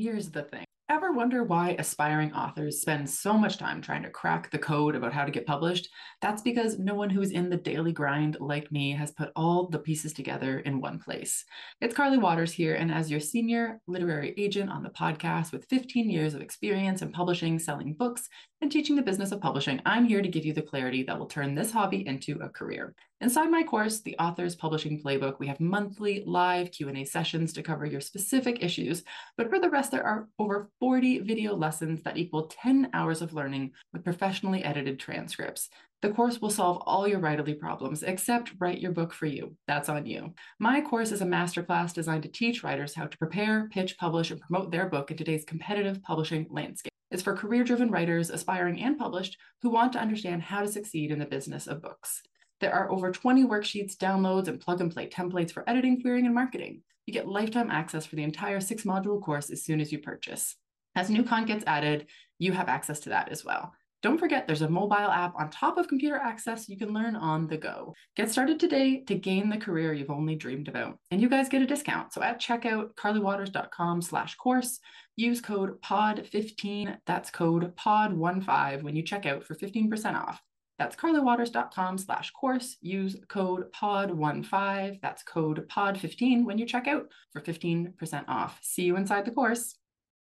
Here's the thing. Ever wonder why aspiring authors spend so much time trying to crack the code about how to get published? That's because no one who's in the daily grind like me has put all the pieces together in one place. It's Carly Waters here, and as your senior literary agent on the podcast with 15 years of experience in publishing, selling books, and teaching the business of publishing, I'm here to give you the clarity that will turn this hobby into a career. Inside my course, The Author's Publishing Playbook, we have monthly live Q&A sessions to cover your specific issues, but for the rest, there are over 40 video lessons that equal 10 hours of learning with professionally edited transcripts. The course will solve all your writerly problems, except write your book for you. That's on you. My course is a masterclass designed to teach writers how to prepare, pitch, publish, and promote their book in today's competitive publishing landscape. It's for career-driven writers, aspiring and published, who want to understand how to succeed in the business of books. There are over 20 worksheets, downloads, and plug-and-play templates for editing, querying, and marketing. You get lifetime access for the entire 6-module course as soon as you purchase. As new content gets added, you have access to that as well. Don't forget, there's a mobile app on top of computer access you can learn on the go. Get started today to gain the career you've only dreamed about. And you guys get a discount. So at checkout, carlywaters.com/course, use code POD15, that's code POD15 when you check out for 15% off. That's carlywaters.com/course. Use code POD15, that's code POD15 when you check out for 15% off. See you inside the course.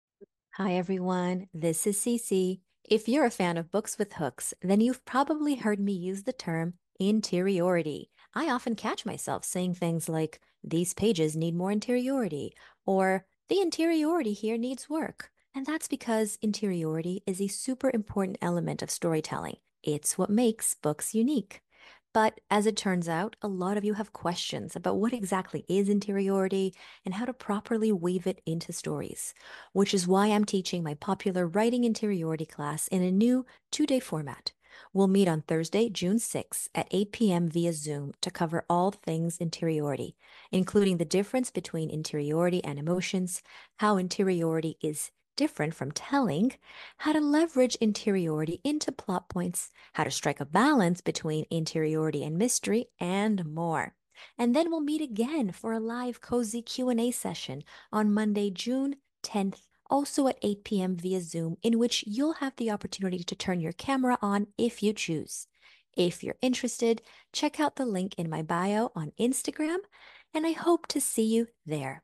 Hi everyone, this is Cece. If you're a fan of books with hooks, then you've probably heard me use the term interiority. I often catch myself saying things like, these pages need more interiority, or the interiority here needs work. And that's because interiority is a super important element of storytelling. It's what makes books unique. But as it turns out, a lot of you have questions about what exactly is interiority and how to properly weave it into stories, which is why I'm teaching my popular Writing Interiority class in a new 2-day format. We'll meet on Thursday, June 6th at 8 p.m. via Zoom to cover all things interiority, including the difference between interiority and emotions, how interiority is different from telling, how to leverage interiority into plot points, how to strike a balance between interiority and mystery, and more. And then we'll meet again for a live cozy Q&A session on Monday, June 10th, also at 8 p.m. via Zoom, in which you'll have the opportunity to turn your camera on if you choose. If you're interested, check out the link in my bio on Instagram, and I hope to see you there.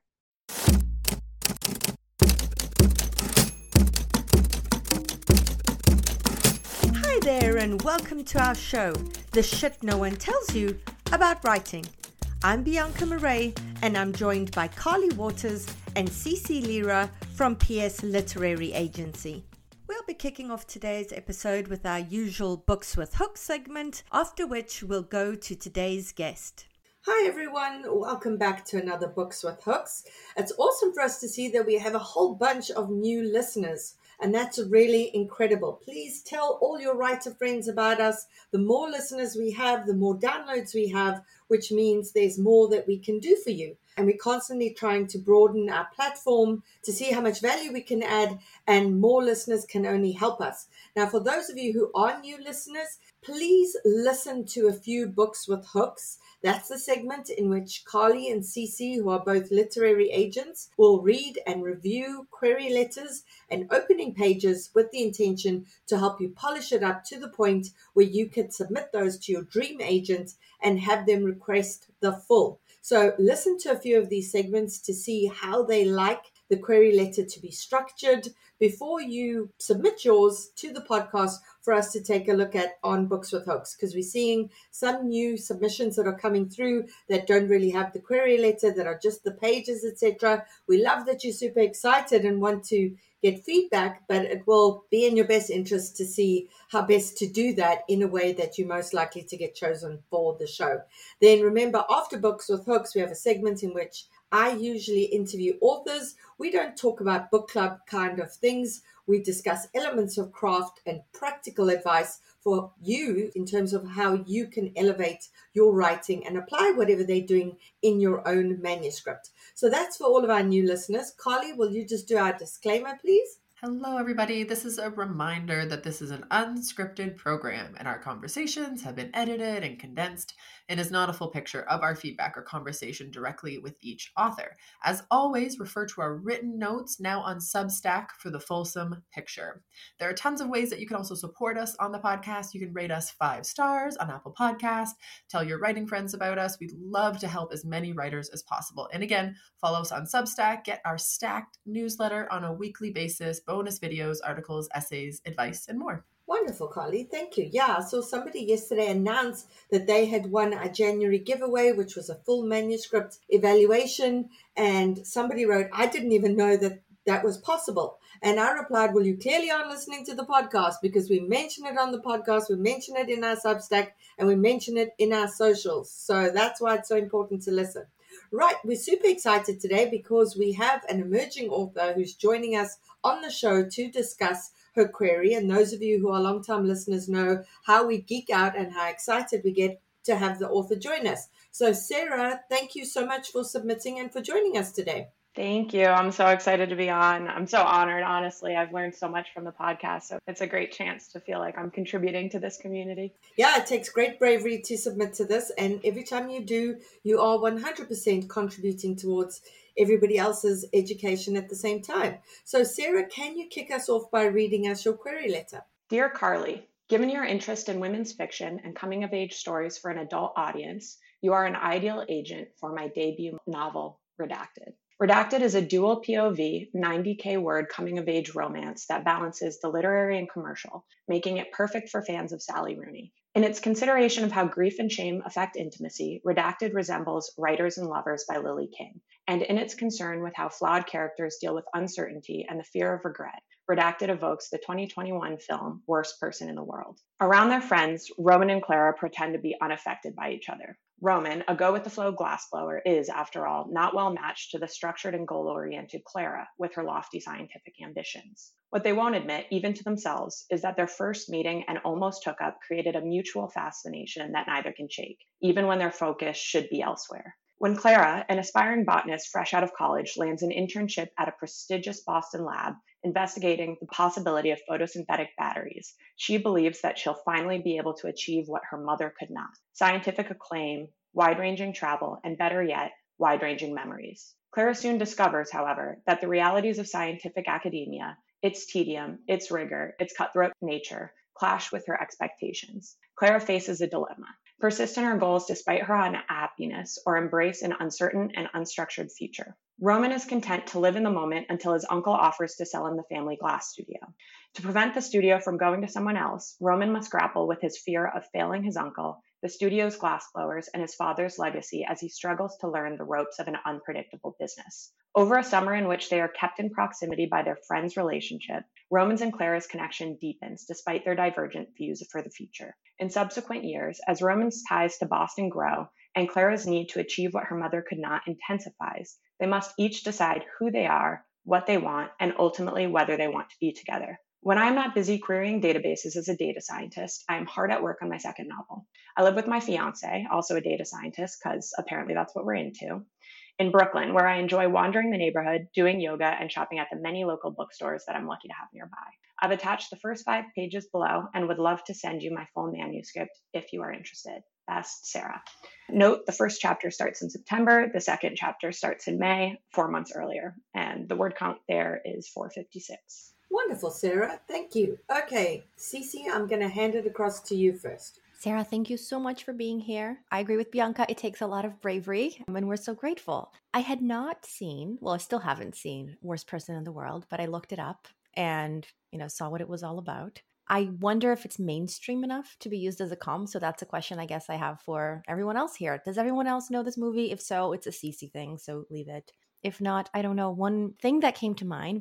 Hi there and welcome to our show, The Shit No One Tells You About Writing. I'm Bianca Murray and I'm joined by Carly Waters and Cece Lira from PS Literary Agency. We'll be kicking off today's episode with our usual Books with Hooks segment, after which we'll go to today's guest. Hi everyone, welcome back to another Books with Hooks. It's awesome for us to see that we have a whole bunch of new listeners. And that's really incredible. Please tell all your writer friends about us. The more listeners we have, the more downloads we have, which means there's more that we can do for you. And we're constantly trying to broaden our platform to see how much value we can add, and more listeners can only help us. Now, for those of you who are new listeners, please listen to a few Books with Hooks. That's the segment in which Carly and Cece, who are both literary agents, will read and review query letters and opening pages with the intention to help you polish it up to the point where you can submit those to your dream agent and have them request the full. So listen to a few of these segments to see how they like the query letter to be structured before you submit yours to the podcast for us to take a look at on Books with Hooks, because we're seeing some new submissions that are coming through that don't really have the query letter, that are just the pages, etc. We love that you're super excited and want to get feedback, but it will be in your best interest to see how best to do that in a way that you're most likely to get chosen for the show. Then remember, after Books with Hooks, we have a segment in which I usually interview authors. We don't talk about book club kind of things. We discuss elements of craft and practical advice for you in terms of how you can elevate your writing and apply whatever they're doing in your own manuscript. So that's for all of our new listeners. Carly, will you just do our disclaimer, please? Hello, everybody. This is a reminder that this is an unscripted program and our conversations have been edited and condensed and is not a full picture of our feedback or conversation directly with each author. As always, refer to our written notes now on Substack for the fulsome picture. There are tons of ways that you can also support us on the podcast. You can rate us 5 stars on Apple Podcasts, tell your writing friends about us. We'd love to help as many writers as possible. And again, follow us on Substack, get our stacked newsletter on a weekly basis, bonus videos, articles, essays, advice, and more. Wonderful, Carly. Thank you. Yeah, I saw somebody yesterday announce that they had won a January giveaway, which was a full manuscript evaluation. And somebody wrote, I didn't even know that was possible. And I replied, well, you clearly aren't listening to the podcast because we mention it on the podcast, we mention it in our Substack, and we mention it in our socials. So that's why it's so important to listen. Right, we're super excited today because we have an emerging author who's joining us on the show to discuss her query. And those of you who are long-time listeners know how we geek out and how excited we get to have the author join us. So Sarah, thank you so much for submitting and for joining us today. Thank you. I'm so excited to be on. I'm so honored, honestly. I've learned so much from the podcast. So it's a great chance to feel like I'm contributing to this community. Yeah, it takes great bravery to submit to this. And every time you do, you are 100% contributing towards everybody else's education at the same time. So Sarah, can you kick us off by reading us your query letter? Dear Carly, given your interest in women's fiction and coming-of-age stories for an adult audience, you are an ideal agent for my debut novel, Redacted. Redacted is a dual POV, 90K word coming-of-age romance that balances the literary and commercial, making it perfect for fans of Sally Rooney. In its consideration of how grief and shame affect intimacy, Redacted resembles Writers and Lovers by Lily King, and in its concern with how flawed characters deal with uncertainty and the fear of regret, Redacted evokes the 2021 film Worst Person in the World. Around their friends, Roman and Clara pretend to be unaffected by each other. Roman, a go-with-the-flow glassblower, is, after all, not well matched to the structured and goal-oriented Clara with her lofty scientific ambitions. What they won't admit, even to themselves, is that their first meeting and almost hookup created a mutual fascination that neither can shake, even when their focus should be elsewhere. When Clara, an aspiring botanist fresh out of college, lands an internship at a prestigious Boston lab investigating the possibility of photosynthetic batteries, she believes that she'll finally be able to achieve what her mother could not: scientific acclaim, wide-ranging travel, and better yet, wide-ranging memories. Clara soon discovers, however, that the realities of scientific academia, its tedium, its rigor, its cutthroat nature, clash with her expectations. Clara faces a dilemma: persist in her goals despite her unhappiness, or embrace an uncertain and unstructured future. Roman is content to live in the moment until his uncle offers to sell him the family glass studio. To prevent the studio from going to someone else, Roman must grapple with his fear of failing his uncle, the studio's glassblowers, and his father's legacy as he struggles to learn the ropes of an unpredictable business. Over a summer in which they are kept in proximity by their friend's relationship, Roman's and Clara's connection deepens despite their divergent views for the future. In subsequent years, as Roman's ties to Boston grow and Clara's need to achieve what her mother could not intensifies, they must each decide who they are, what they want, and ultimately whether they want to be together. When I am not busy querying databases as a data scientist, I am hard at work on my second novel. I live with my fiance, also a data scientist, because apparently that's what we're into, in Brooklyn, where I enjoy wandering the neighborhood, doing yoga, and shopping at the many local bookstores that I'm lucky to have nearby. I've attached the first 5 pages below and would love to send you my full manuscript if you are interested. Best, Sarah. Note, the first chapter starts in September, the second chapter starts in May, 4 months earlier, and the word count there is 456. Wonderful, Sarah. Thank you. Okay, Cece, I'm going to hand it across to you first. Sarah, thank you so much for being here. I agree with Bianca. It takes a lot of bravery, and we're so grateful. I had not seen, well, I still haven't seen Worst Person in the World, but I looked it up and, saw what it was all about. I wonder if it's mainstream enough to be used as a comm. So that's a question I guess I have for everyone else here. Does everyone else know this movie? If so, it's a Cece thing, so leave it. If not, I don't know. One title that came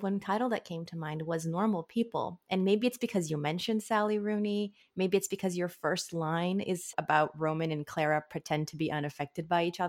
to mind was Normal People. And maybe it's because you mentioned Sally Rooney. Maybe it's because your first line is about Roman and Clara pretend to be unaffected by each other.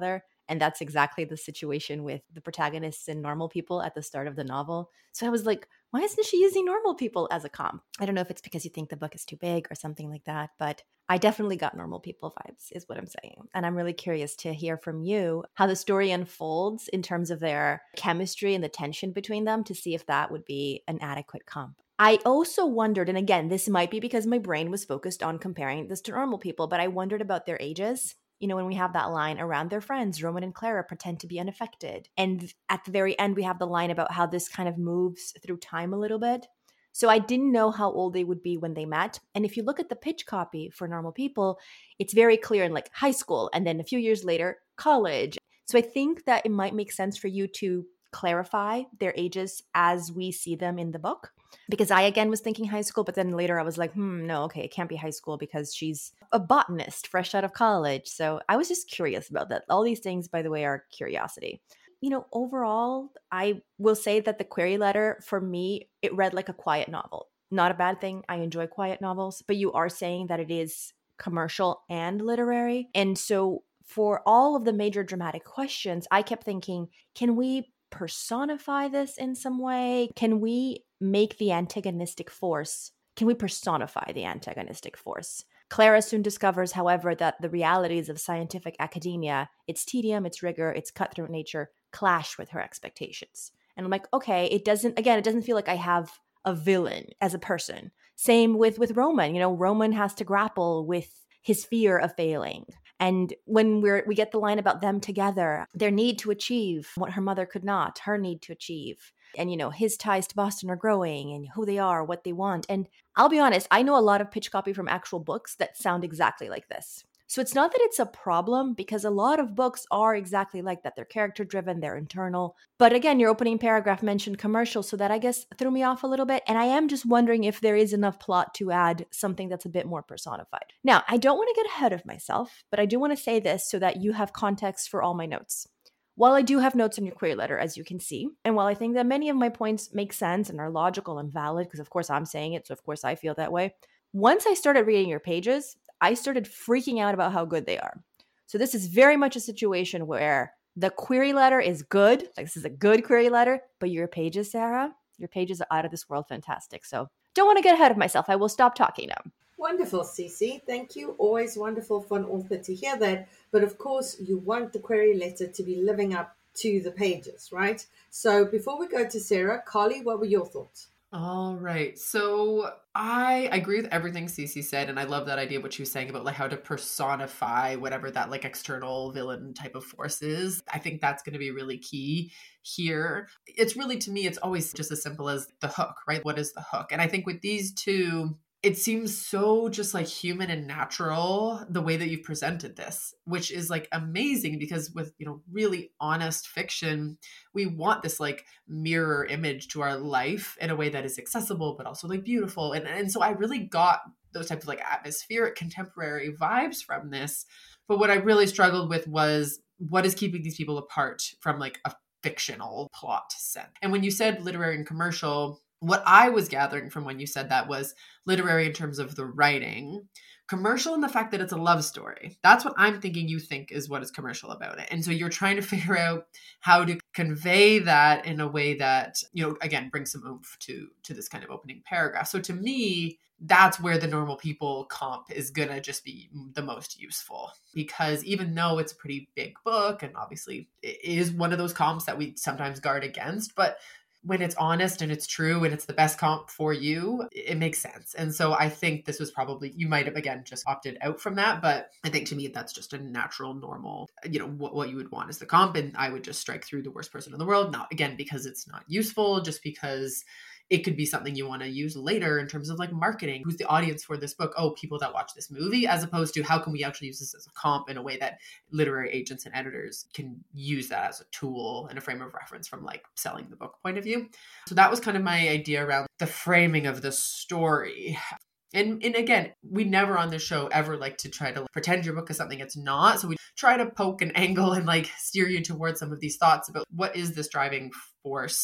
And that's exactly the situation with the protagonists and normal people at the start of the novel. So I was like, why isn't she using normal people as a comp? I don't know if it's because you think the book is too big or something like that, but I definitely got normal people vibes is what I'm saying. And I'm really curious to hear from you how the story unfolds in terms of their chemistry and the tension between them to see if that would be an adequate comp. I also wondered, and again, this might be because my brain was focused on comparing this to normal people, but I wondered about their ages. You know, when we have that line around their friends, Roman and Clara pretend to be unaffected. And at the very end, we have the line about how this kind of moves through time a little bit. So I didn't know how old they would be when they met. And if you look at the pitch copy for Normal People, it's very clear in like high school and then a few years later, college. So I think that it might make sense for you to clarify their ages as we see them in the book. Because I, again, was thinking high school, but then later I was like, no, okay, it can't be high school because she's a botanist fresh out of college. So I was just curious about that. All these things, by the way, are curiosity. You know, overall, I will say that the query letter, for me, it read like a quiet novel. Not a bad thing. I enjoy quiet novels, but you are saying that it is commercial and literary. And so for all of the major dramatic questions, I kept thinking, can we personify this in some way? Can we make the antagonistic force? Can we personify the antagonistic force? Clara soon discovers, however, that the realities of scientific academia, its tedium, its rigor, its cutthroat nature, clash with her expectations. And I'm like, okay, it doesn't feel like I have a villain as a person. Same with Roman. You know, Roman has to grapple with his fear of failing. And when we get the line about them together, their need to achieve what her mother could not, her need to achieve. And, you know, his ties to Boston are growing and who they are, what they want. And I'll be honest, I know a lot of pitch copy from actual books that sound exactly like this. So it's not that it's a problem because a lot of books are exactly like that. They're character driven, they're internal. But again, your opening paragraph mentioned commercial, so that I guess threw me off a little bit. And I am just wondering if there is enough plot to add something that's a bit more personified. Now, I don't want to get ahead of myself, but I do want to say this so that you have context for all my notes. While I do have notes on your query letter, as you can see, and while I think that many of my points make sense and are logical and valid, because of course I'm saying it, so of course I feel that way, once I started reading your pages, I started freaking out about how good they are. So this is very much a situation where the query letter is good, like this is a good query letter, but your pages, Sarah, your pages are out of this world fantastic. So don't want to get ahead of myself. I will stop talking now. Wonderful, Cece. Thank you. Always wonderful for an author to hear that. But of course, you want the query letter to be living up to the pages, right? So before we go to Sarah, Carly, what were your thoughts? All right. So I agree with everything Cece said. And I love that idea, what she was saying about like how to personify whatever that like external villain type of force is. I think that's going to be really key here. It's really, to me, it's always just as simple as the hook, right? What is the hook? And I think with these two, it seems so just like human and natural the way that you've presented this, which is like amazing because with, you know, really honest fiction, we want this like mirror image to our life in a way that is accessible, but also like beautiful. And so I really got those types of like atmospheric contemporary vibes from this. But what I really struggled with was what is keeping these people apart from like a fictional plot set. And when you said literary and commercial, what I was gathering from when you said that was literary in terms of the writing, commercial in the fact that it's a love story. That's what I'm thinking you think is what is commercial about it. And so you're trying to figure out how to convey that in a way that, you know, again, brings some oomph to this kind of opening paragraph. So to me, that's where the normal people comp is going to just be the most useful, because even though it's a pretty big book and obviously it is one of those comps that we sometimes guard against, but when it's honest and it's true and it's the best comp for you, it makes sense. And so I think this was probably, you might have, again, just opted out from that. But I think to me, that's just a natural, normal, you know, what you would want is the comp. And I would just strike through the worst person in the world. Not, again, because it's not useful, just because it could be something you want to use later in terms of like marketing. Who's the audience for this book? Oh, people that watch this movie, as opposed to how can we actually use this as a comp in a way that literary agents and editors can use that as a tool and a frame of reference from like selling the book point of view. So that was kind of my idea around the framing of the story. And again, we never on this show ever like to try to pretend your book is something it's not. So we try to poke an angle and like steer you towards some of these thoughts about what is this driving force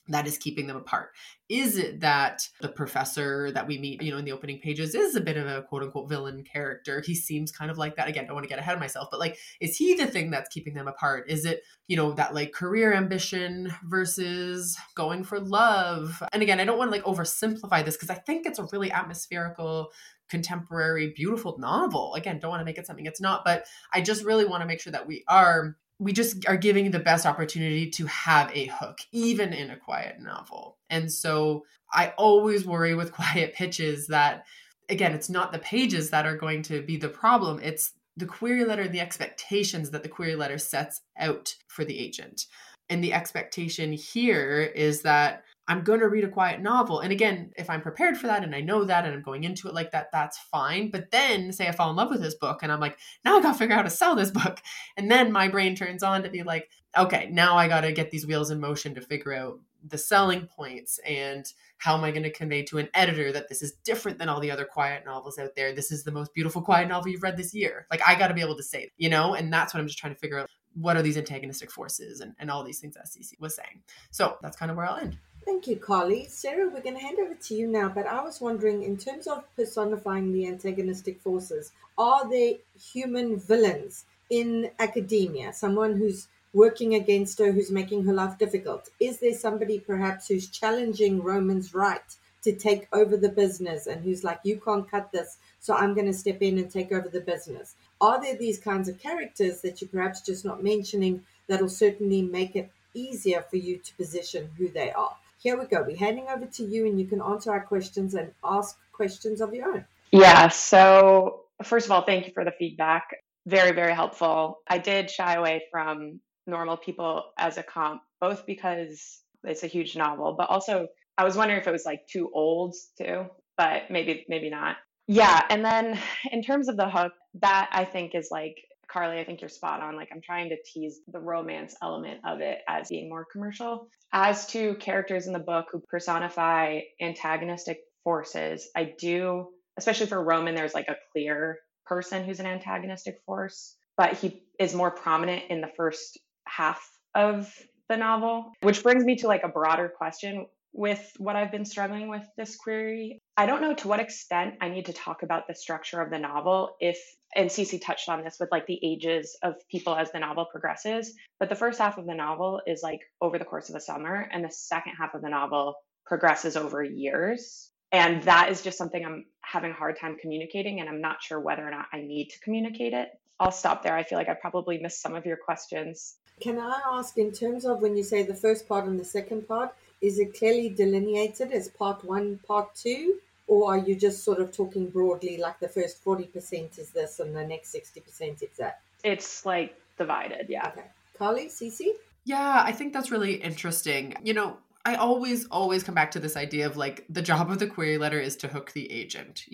that is keeping them apart? Is it that the professor that we meet, in the opening pages is a bit of a quote unquote villain character? He seems kind of like that. Again, don't want to get ahead of myself, but like, is he the thing that's keeping them apart? Is it, that like career ambition versus going for love? And again, I don't want to like oversimplify this because I think it's a really atmospherical, contemporary, beautiful novel. Again, don't want to make it something it's not, but I just really want to make sure that we just are giving the best opportunity to have a hook, even in a quiet novel. And so I always worry with quiet pitches that, again, it's not the pages that are going to be the problem. It's the query letter and the expectations that the query letter sets out for the agent. And the expectation here is that I'm going to read a quiet novel. And again, if I'm prepared for that and I know that and I'm going into it like that, that's fine. But then say I fall in love with this book and I'm like, now I got to figure out how to sell this book. And then my brain turns on to be like, okay, now I got to get these wheels in motion to figure out the selling points and how am I going to convey to an editor that this is different than all the other quiet novels out there. This is the most beautiful quiet novel you've read this year. Like I got to be able to say, and that's what I'm just trying to figure out. What are these antagonistic forces and all these things that CC was saying. So that's kind of where I'll end. Thank you, Carly. Sarah, we're going to hand over to you now, but I was wondering, in terms of personifying the antagonistic forces, are there human villains in academia? Someone who's working against her, who's making her life difficult? Is there somebody perhaps who's challenging Roman's right to take over the business and who's like, you can't cut this, so I'm going to step in and take over the business? Are there these kinds of characters that you're perhaps just not mentioning that'll certainly make it easier for you to position who they are? Here we go. We're handing over to you and you can answer our questions and ask questions of your own. Yeah. So first of all, thank you for the feedback. Very, very helpful. I did shy away from Normal People as a comp, both because it's a huge novel, but also I was wondering if it was like too old too, but maybe not. Yeah. And then in terms of the hook, that I think is like, Carly, I think you're spot on. Like I'm trying to tease the romance element of it as being more commercial. As to characters in the book who personify antagonistic forces, I do, especially for Roman, there's like a clear person who's an antagonistic force, but he is more prominent in the first half of the novel, which brings me to like a broader question with what I've been struggling with this query. I don't know to what extent I need to talk about the structure of the novel and Cece touched on this with like the ages of people as the novel progresses, but the first half of the novel is like over the course of a summer and the second half of the novel progresses over years. And that is just something I'm having a hard time communicating and I'm not sure whether or not I need to communicate it. I'll stop there. I feel like I probably missed some of your questions. Can I ask, in terms of when you say the first part and the second part, is it clearly delineated as part one, part two? Or are you just sort of talking broadly, like the first 40% is this and the next 60% is that? It's like divided, yeah. Okay. Carly, Cece? Yeah, I think that's really interesting. I always come back to this idea of like the job of the query letter is to hook the agent,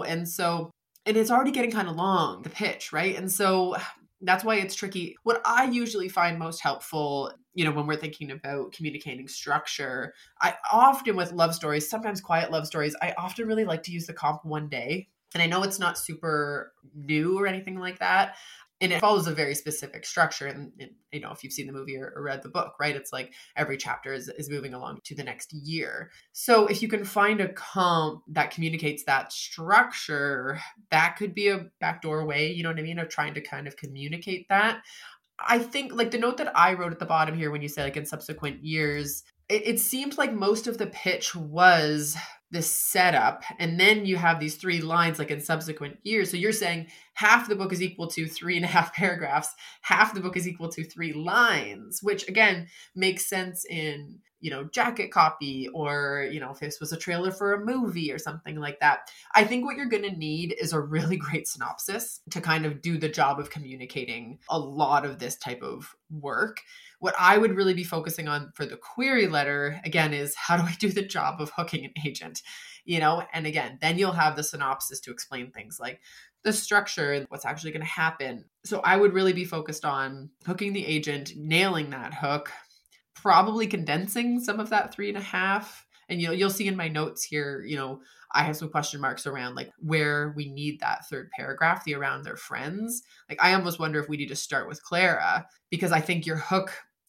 and it's already getting kind of long, the pitch, right? And so that's why it's tricky. What I usually find most helpful, when we're thinking about communicating structure, I often with love stories, sometimes quiet love stories, I often really like to use the comp one day. And I know it's not super new or anything like that. And it follows a very specific structure. And if you've seen the movie or read the book, right, it's like every chapter is moving along to the next year. So if you can find a comp that communicates that structure, that could be a backdoor way, of trying to kind of communicate that. I think like the note that I wrote at the bottom here, when you say like in subsequent years, it seems like most of the pitch was this setup. And then you have these 3 lines like in subsequent years. So you're saying half the book is equal to 3.5 paragraphs. Half the book is equal to 3 lines, which again, makes sense in, jacket copy or, if this was a trailer for a movie or something like that. I think what you're going to need is a really great synopsis to kind of do the job of communicating a lot of this type of work. What I would really be focusing on for the query letter, again, is how do I do the job of hooking an agent, and again, then you'll have the synopsis to explain things like the structure and what's actually going to happen. So I would really be focused on hooking the agent, nailing that hook, probably condensing some of that 3.5. And, you'll see in my notes here, I have some question marks around like where we need that third paragraph, the around their friends. Like I almost wonder if we need to start with Clara, because I think your hook,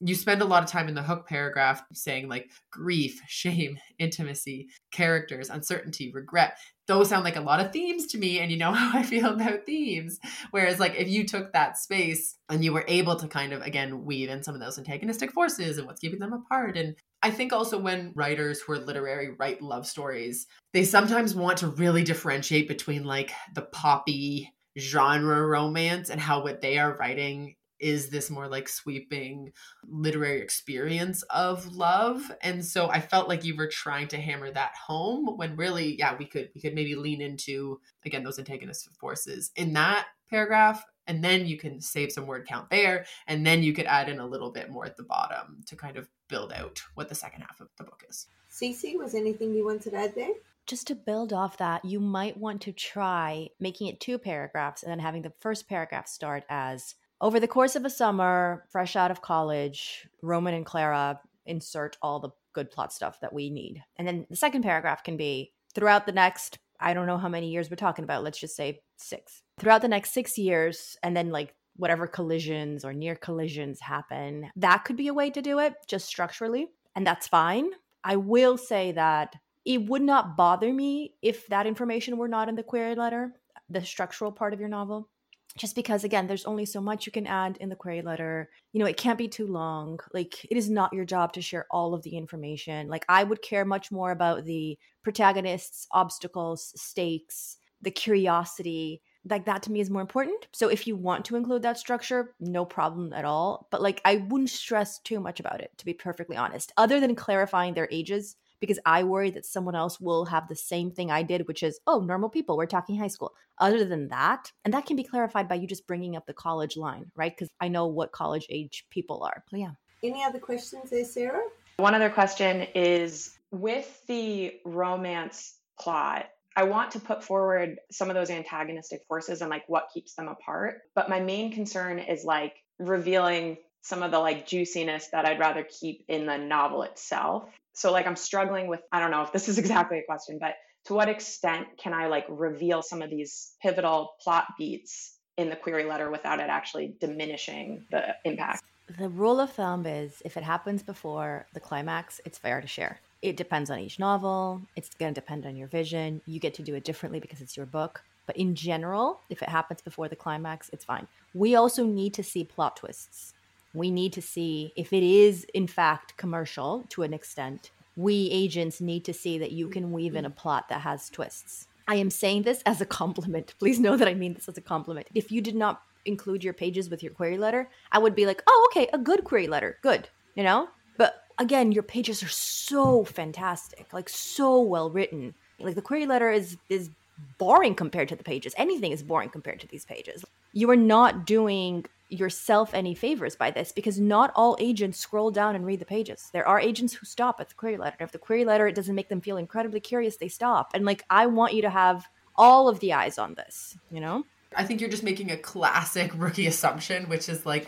you spend a lot of time in the hook paragraph saying like grief, shame, intimacy, characters, uncertainty, regret. Those sound like a lot of themes to me. And you know how I feel about themes. Whereas like if you took that space and you were able to kind of, again, weave in some of those antagonistic forces and what's keeping them apart. And I think also when writers who are literary write love stories, they sometimes want to really differentiate between like the poppy genre romance and how what they are writing is this more like sweeping literary experience of love. And so I felt like you were trying to hammer that home when really, yeah, we could maybe lean into, again, those antagonistic forces in that paragraph. And then you can save some word count there. And then you could add in a little bit more at the bottom to kind of build out what the second half of the book is. Cece, was anything you wanted to add there? Just to build off that, you might want to try making it 2 paragraphs and then having the first paragraph start as, over the course of a summer, fresh out of college, Roman and Clara insert all the good plot stuff that we need. And then the second paragraph can be, throughout the next, I don't know how many years we're talking about, let's just say 6. Throughout the next 6 years, and then like whatever collisions or near collisions happen, that could be a way to do it just structurally. And that's fine. I will say that it would not bother me if that information were not in the query letter, the structural part of your novel. Just because, again, there's only so much you can add in the query letter. You know, it can't be too long. Like, it is not your job to share all of the information. Like, I would care much more about the protagonists, obstacles, stakes, the curiosity. Like, that to me is more important. So if you want to include that structure, no problem at all. But, like, I wouldn't stress too much about it, to be perfectly honest, other than clarifying their ages. Because I worry that someone else will have the same thing I did, which is, oh, normal people, we're talking high school. Other than that, and that can be clarified by you just bringing up the college line, right? Because I know what college age people are. But yeah. Any other questions there, Sarah? One other question is, with the romance plot, I want to put forward some of those antagonistic forces and like what keeps them apart. But my main concern is like revealing some of the like juiciness that I'd rather keep in the novel itself. So like I'm struggling with, I don't know if this is exactly a question, but to what extent can I like reveal some of these pivotal plot beats in the query letter without it actually diminishing the impact? The rule of thumb is if it happens before the climax, it's fair to share. It depends on each novel. It's going to depend on your vision. You get to do it differently because it's your book. But in general, if it happens before the climax, it's fine. We also need to see plot twists. We need to see if it is, in fact, commercial to an extent. We agents need to see that you can weave in a plot that has twists. I am saying this as a compliment. Please know that I mean this as a compliment. If you did not include your pages with your query letter, I would be like, oh, okay, a good query letter. Good, you know? But again, your pages are so fantastic, like so well written. Like the query letter is boring compared to the pages. Anything is boring compared to these pages. You are not doing yourself any favors by this because not all agents scroll down and read the pages. There are agents who stop at the query letter. If the query letter, it doesn't make them feel incredibly curious, they stop. And like, I want you to have all of the eyes on this, you know? I think you're just making a classic rookie assumption, which is like,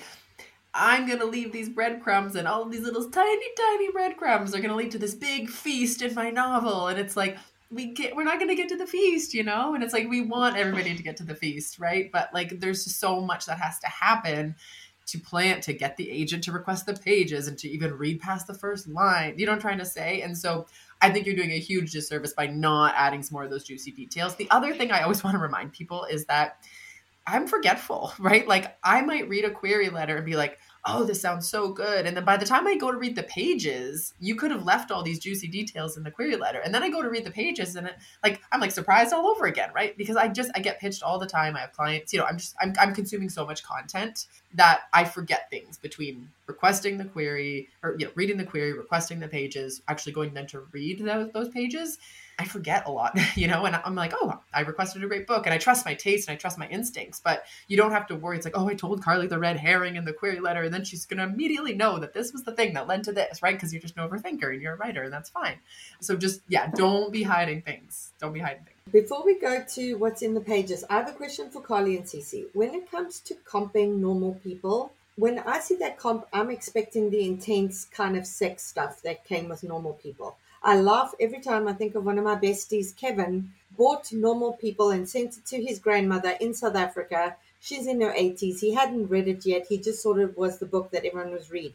I'm going to leave these breadcrumbs, and all of these little tiny, tiny breadcrumbs are going to lead to this big feast in my novel. And it's like, we're not going to get to the feast, you know? And it's like, we want everybody to get to the feast, right? But like, there's just so much that has to happen to get the agent to request the pages and to even read past the first line. You know what I'm trying to say? And so I think you're doing a huge disservice by not adding some more of those juicy details. The other thing I always want to remind people is that I'm forgetful, right? Like I might read a query letter and be like, oh, this sounds so good. And then by the time I go to read the pages, you could have left all these juicy details in the query letter. And then I go to read the pages and I'm like surprised all over again, right? Because I get pitched all the time. I have clients, you know, I'm consuming so much content that I forget things between requesting the query or, you know, reading the query, requesting the pages, actually going then to read those pages. I forget a lot, you know, and I'm like, oh, I requested a great book and I trust my taste and I trust my instincts, but you don't have to worry. It's like, oh, I told Carly the red herring in the query letter and then she's going to immediately know that this was the thing that led to this, right? Because you're just an overthinker and you're a writer and that's fine. So just, yeah, don't be hiding things. Don't be hiding things. Before we go to what's in the pages, I have a question for Carly and Cece. When it comes to comping normal people, when I see that comp, I'm expecting the intense kind of sex stuff that came with normal people. I laugh every time I think of one of my besties, Kevin, bought Normal People and sent it to his grandmother in South Africa. She's in her 80s. He hadn't read it yet. He just sort of was the book that everyone was reading.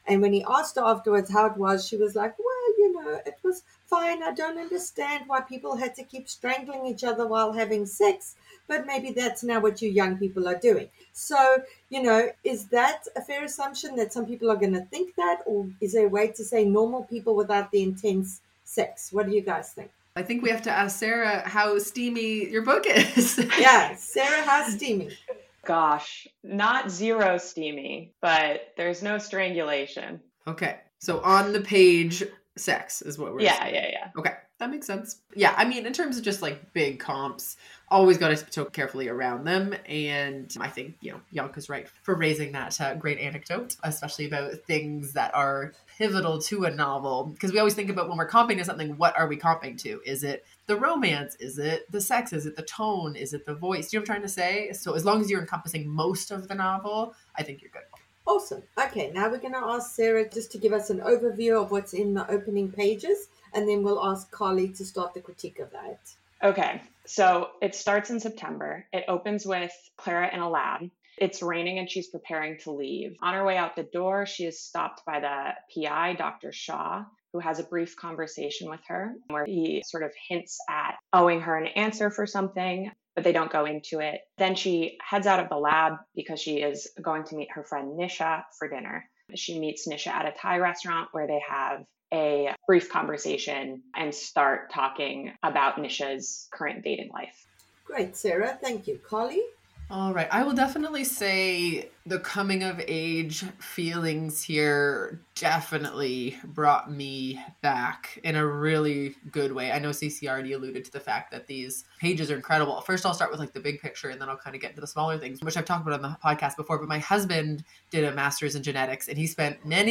And when he asked her afterwards how it was, she was like, well, it was fine. I don't understand why people had to keep strangling each other while having sex, but maybe that's now what you young people are doing. So, is that a fair assumption that some people are going to think that, or is there a way to say normal people without the intense sex? What do you guys think? I think we have to ask Sarah how steamy your book is. Yeah, Sarah, how steamy? Gosh, not zero steamy, but there's no strangulation. Okay. So on the page, sex is what we're saying. Yeah. Okay. That makes sense. Yeah. I mean, in terms of just like big comps, always got to tiptoe carefully around them. And I think, Bianca's right for raising that great anecdote, especially about things that are pivotal to a novel. Because we always think about when we're comping to something, what are we comping to? Is it the romance? Is it the sex? Is it the tone? Is it the voice? Do you know what I'm trying to say? So as long as you're encompassing most of the novel, I think you're good. Awesome. Okay, now we're going to ask Sarah just to give us an overview of what's in the opening pages, and then we'll ask Carly to start the critique of that. Okay, so it starts in September. It opens with Clara in a lab. It's raining and she's preparing to leave. On her way out the door, she is stopped by the PI, Dr. Shaw, who has a brief conversation with her where he sort of hints at owing her an answer for something, but they don't go into it. Then she heads out of the lab because she is going to meet her friend Nisha for dinner. She meets Nisha at a Thai restaurant where they have a brief conversation and start talking about Nisha's current dating life. Great, Sarah. Thank you. Carly? All right. I will definitely say the coming of age feelings here definitely brought me back in a really good way. I know CC already alluded to the fact that these pages are incredible. First, I'll start with like the big picture and then I'll kind of get into the smaller things, which I've talked about on the podcast before. But my husband did a master's in genetics and he spent many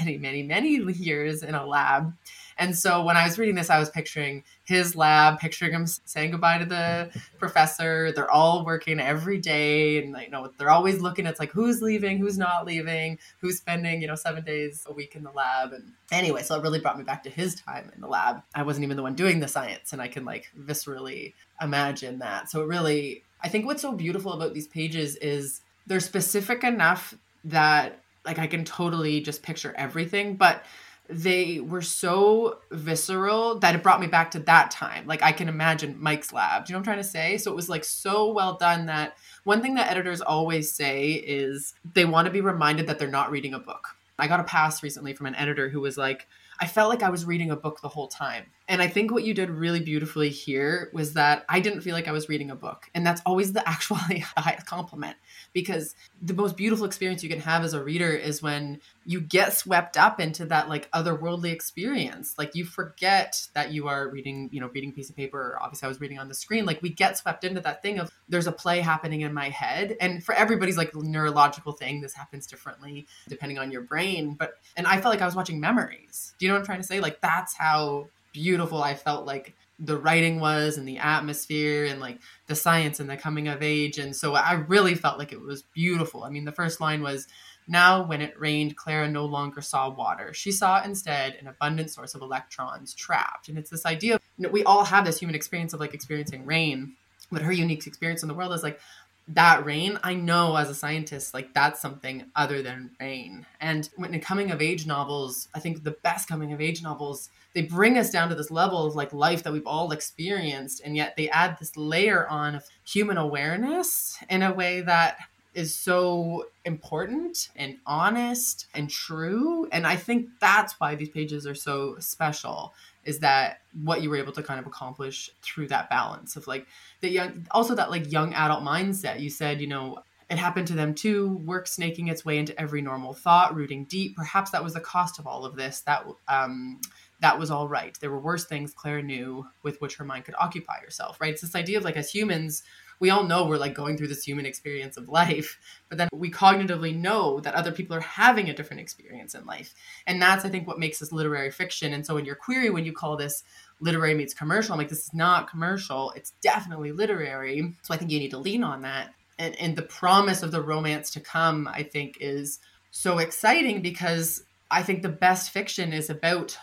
years in a lab. And so when I was reading this, I was picturing his lab, picturing him saying goodbye to the professor. They're all working every day. And they're always looking, it's like, who's leaving, who's not leaving, who's spending, 7 days a week in the lab. And anyway, so it really brought me back to his time in the lab. I wasn't even the one doing the science and I can viscerally imagine that. So it really, I think what's so beautiful about these pages is they're specific enough that I can totally just picture everything, but they were so visceral that it brought me back to that time. I can imagine Mike's lab. Do you know what I'm trying to say? So it was so well done that one thing that editors always say is they want to be reminded that they're not reading a book. I got a pass recently from an editor who was like, I felt like I was reading a book the whole time. And I think what you did really beautifully here was that I didn't feel like I was reading a book. And that's always the highest compliment, because the most beautiful experience you can have as a reader is when you get swept up into that otherworldly experience. You forget that you are reading, reading a piece of paper. Obviously I was reading on the screen. We get swept into that thing of there's a play happening in my head. And for everybody's neurological thing, this happens differently depending on your brain. And I felt like I was watching memories. Do you know what I'm trying to say? That's how beautiful I felt the writing was, and the atmosphere, and the science and the coming of age. And so I really felt like it was beautiful. I mean, the first line was, now when it rained, Clara no longer saw water. She saw instead an abundant source of electrons trapped. And it's this idea of, we all have this human experience of experiencing rain, but her unique experience in the world is that rain, I know as a scientist, that's something other than rain. And when in coming of age novels, I think the best coming of age novels, they bring us down to this level of life that we've all experienced. And yet they add this layer on of human awareness in a way that is so important and honest and true. And I think that's why these pages are so special, is that what you were able to kind of accomplish through that balance of the young, also that young adult mindset. You said, it happened to them too, work snaking its way into every normal thought, rooting deep. Perhaps that was the cost of all of this. That was all right. There were worse things Clara knew with which her mind could occupy herself, right? It's this idea of as humans, we all know we're going through this human experience of life, but then we cognitively know that other people are having a different experience in life. And that's, I think, what makes this literary fiction. And so in your query, when you call this literary meets commercial, I'm this is not commercial. It's definitely literary. So I think you need to lean on that. And the promise of the romance to come, I think, is so exciting, because I think the best fiction is about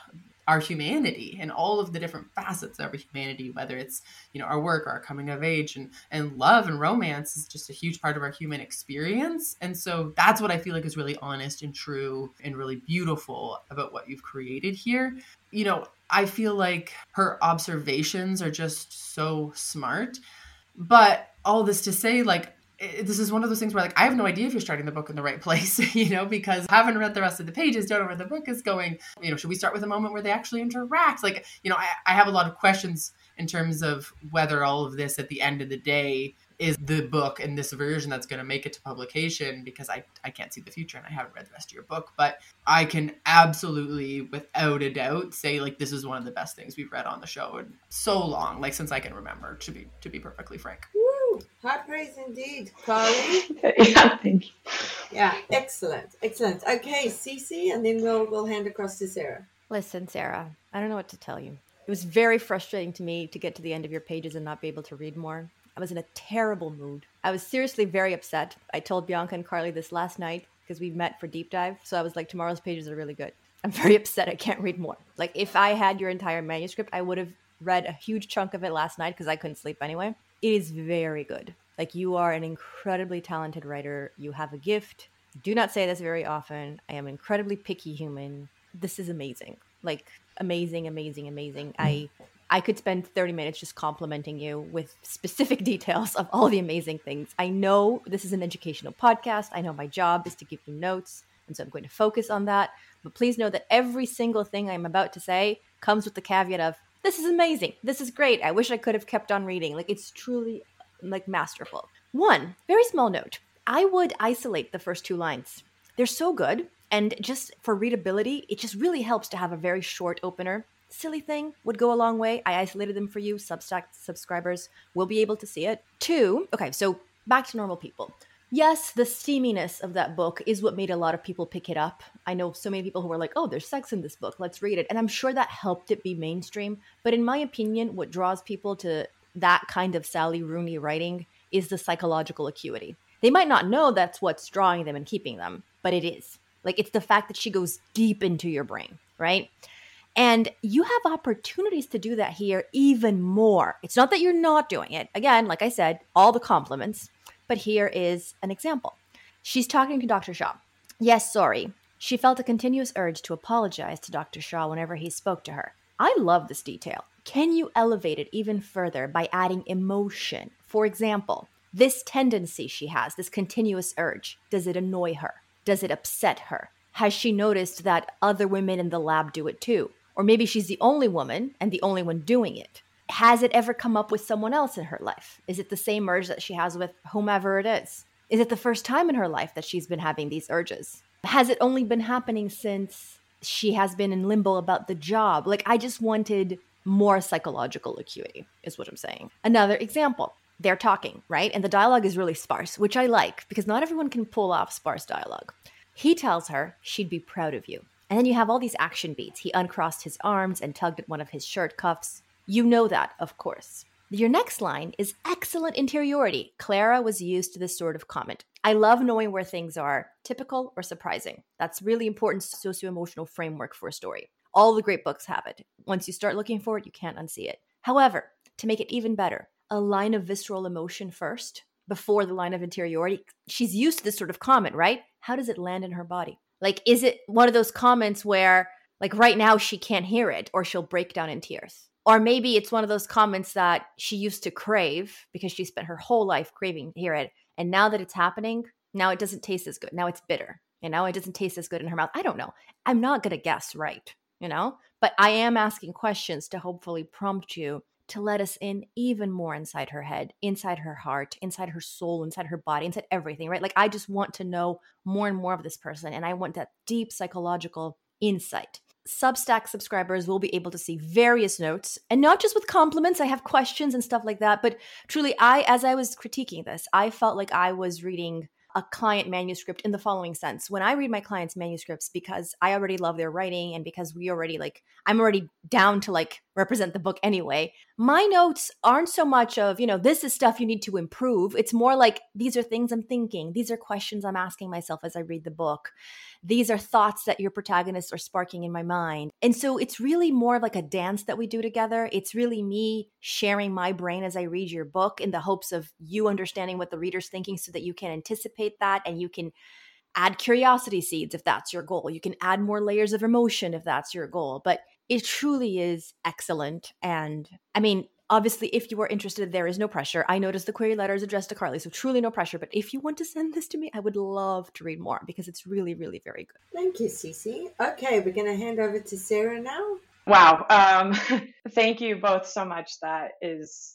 our humanity and all of the different facets of our humanity, whether it's, our work, our coming of age, and love and romance is just a huge part of our human experience. And so that's what I feel like is really honest and true and really beautiful about what you've created here. I feel like her observations are just so smart. But all this to say, like, this is one of those things where, like, I have no idea if you're starting the book in the right place, because I haven't read the rest of the pages, don't know where the book is going. Should we start with a moment where they actually interact? Like, I have a lot of questions in terms of whether all of this at the end of the day is the book in this version that's going to make it to publication, because I can't see the future and I haven't read the rest of your book. But I can absolutely, without a doubt, say, like, this is one of the best things we've read on the show in so long, like, since I can remember, to be perfectly frank. Woo! High praise indeed, Carly. Yeah, thank you. Yeah, excellent. Okay, Cece, and then we'll hand across to Sarah. Listen, Sarah, I don't know what to tell you. It was very frustrating to me to get to the end of your pages and not be able to read more. I was in a terrible mood. I was seriously very upset. I told Bianca and Carly this last night because we met for deep dive. So I was like, tomorrow's pages are really good. I'm very upset I can't read more. Like, if I had your entire manuscript, I would have read a huge chunk of it last night because I couldn't sleep anyway. It is very good. Like, you are an incredibly talented writer. You have a gift. Do not say this very often. I am an incredibly picky human. This is amazing. Like, amazing. I could spend 30 minutes just complimenting you with specific details of all the amazing things. I know this is an educational podcast. I know my job is to give you notes, and so I'm going to focus on that. But please know that every single thing I'm about to say comes with the caveat of, this is amazing. This is great. I wish I could have kept on reading. Like, it's truly, like, masterful. One very small note. I would isolate the first 2 lines. They're so good. And just for readability, it just really helps to have a very short opener. Silly thing would go a long way. I isolated them for you. Substack subscribers will be able to see it. 2, okay, so back to normal people. Yes, the steaminess of that book is what made a lot of people pick it up. I know so many people who were like, oh, there's sex in this book, let's read it. And I'm sure that helped it be mainstream. But in my opinion, what draws people to that kind of Sally Rooney writing is the psychological acuity. They might not know that's what's drawing them and keeping them, but it is. Like, it's the fact that she goes deep into your brain, right? And you have opportunities to do that here even more. It's not that you're not doing it. Again, like I said, all the compliments. But here is an example. She's talking to Dr. Shaw. Yes, sorry. She felt a continuous urge to apologize to Dr. Shaw whenever he spoke to her. I love this detail. Can you elevate it even further by adding emotion? For example, this tendency she has, this continuous urge, does it annoy her? Does it upset her? Has she noticed that other women in the lab do it too? Or maybe she's the only woman and the only one doing it. Has it ever come up with someone else in her life? Is it the same urge that she has with whomever it is? Is it the first time in her life that she's been having these urges? Has it only been happening since she has been in limbo about the job? Like, I just wanted more psychological acuity, is what I'm saying. Another example. They're talking, right? And the dialogue is really sparse, which I like because not everyone can pull off sparse dialogue. He tells her she'd be proud of you. And then you have all these action beats. He uncrossed his arms and tugged at one of his shirt cuffs. You know that, of course. Your next line is excellent interiority. Clara was used to this sort of comment. I love knowing where things are typical or surprising. That's really important socio-emotional framework for a story. All the great books have it. Once you start looking for it, you can't unsee it. However, to make it even better, a line of visceral emotion first, before the line of interiority. She's used to this sort of comment, right? How does it land in her body? Like, is it one of those comments where, like, right now she can't hear it or she'll break down in tears? Or maybe it's one of those comments that she used to crave because she spent her whole life craving to hear it. And now that it's happening, now it doesn't taste as good. Now it's bitter. You know, it doesn't taste as good in her mouth. I don't know. I'm not going to guess right, you know? But I am asking questions to hopefully prompt you to let us in even more inside her head, inside her heart, inside her soul, inside her body, inside everything, right? Like, I just want to know more and more of this person. And I want that deep psychological insight. Substack subscribers will be able to see various notes, and not just with compliments. I have questions and stuff like that. But truly, as I was critiquing this, I felt like I was reading a client manuscript in the following sense. When I read my clients' manuscripts, because I already love their writing and because I'm already down to like represent the book anyway, my notes aren't so much of, this is stuff you need to improve. It's more like, these are things I'm thinking. These are questions I'm asking myself as I read the book. These are thoughts that your protagonists are sparking in my mind. And so it's really more like a dance that we do together. It's really me sharing my brain as I read your book in the hopes of you understanding what the reader's thinking so that you can anticipate that and you can add curiosity seeds if that's your goal. You can add more layers of emotion if that's your goal. But it truly is excellent. And I mean, obviously, if you are interested, there is no pressure. I noticed the query letter is addressed to Carly, so truly no pressure. But if you want to send this to me, I would love to read more because it's really, really very good. Thank you, Cece. Okay, we're going to hand over to Sarah now. Wow. Thank you both so much. That is,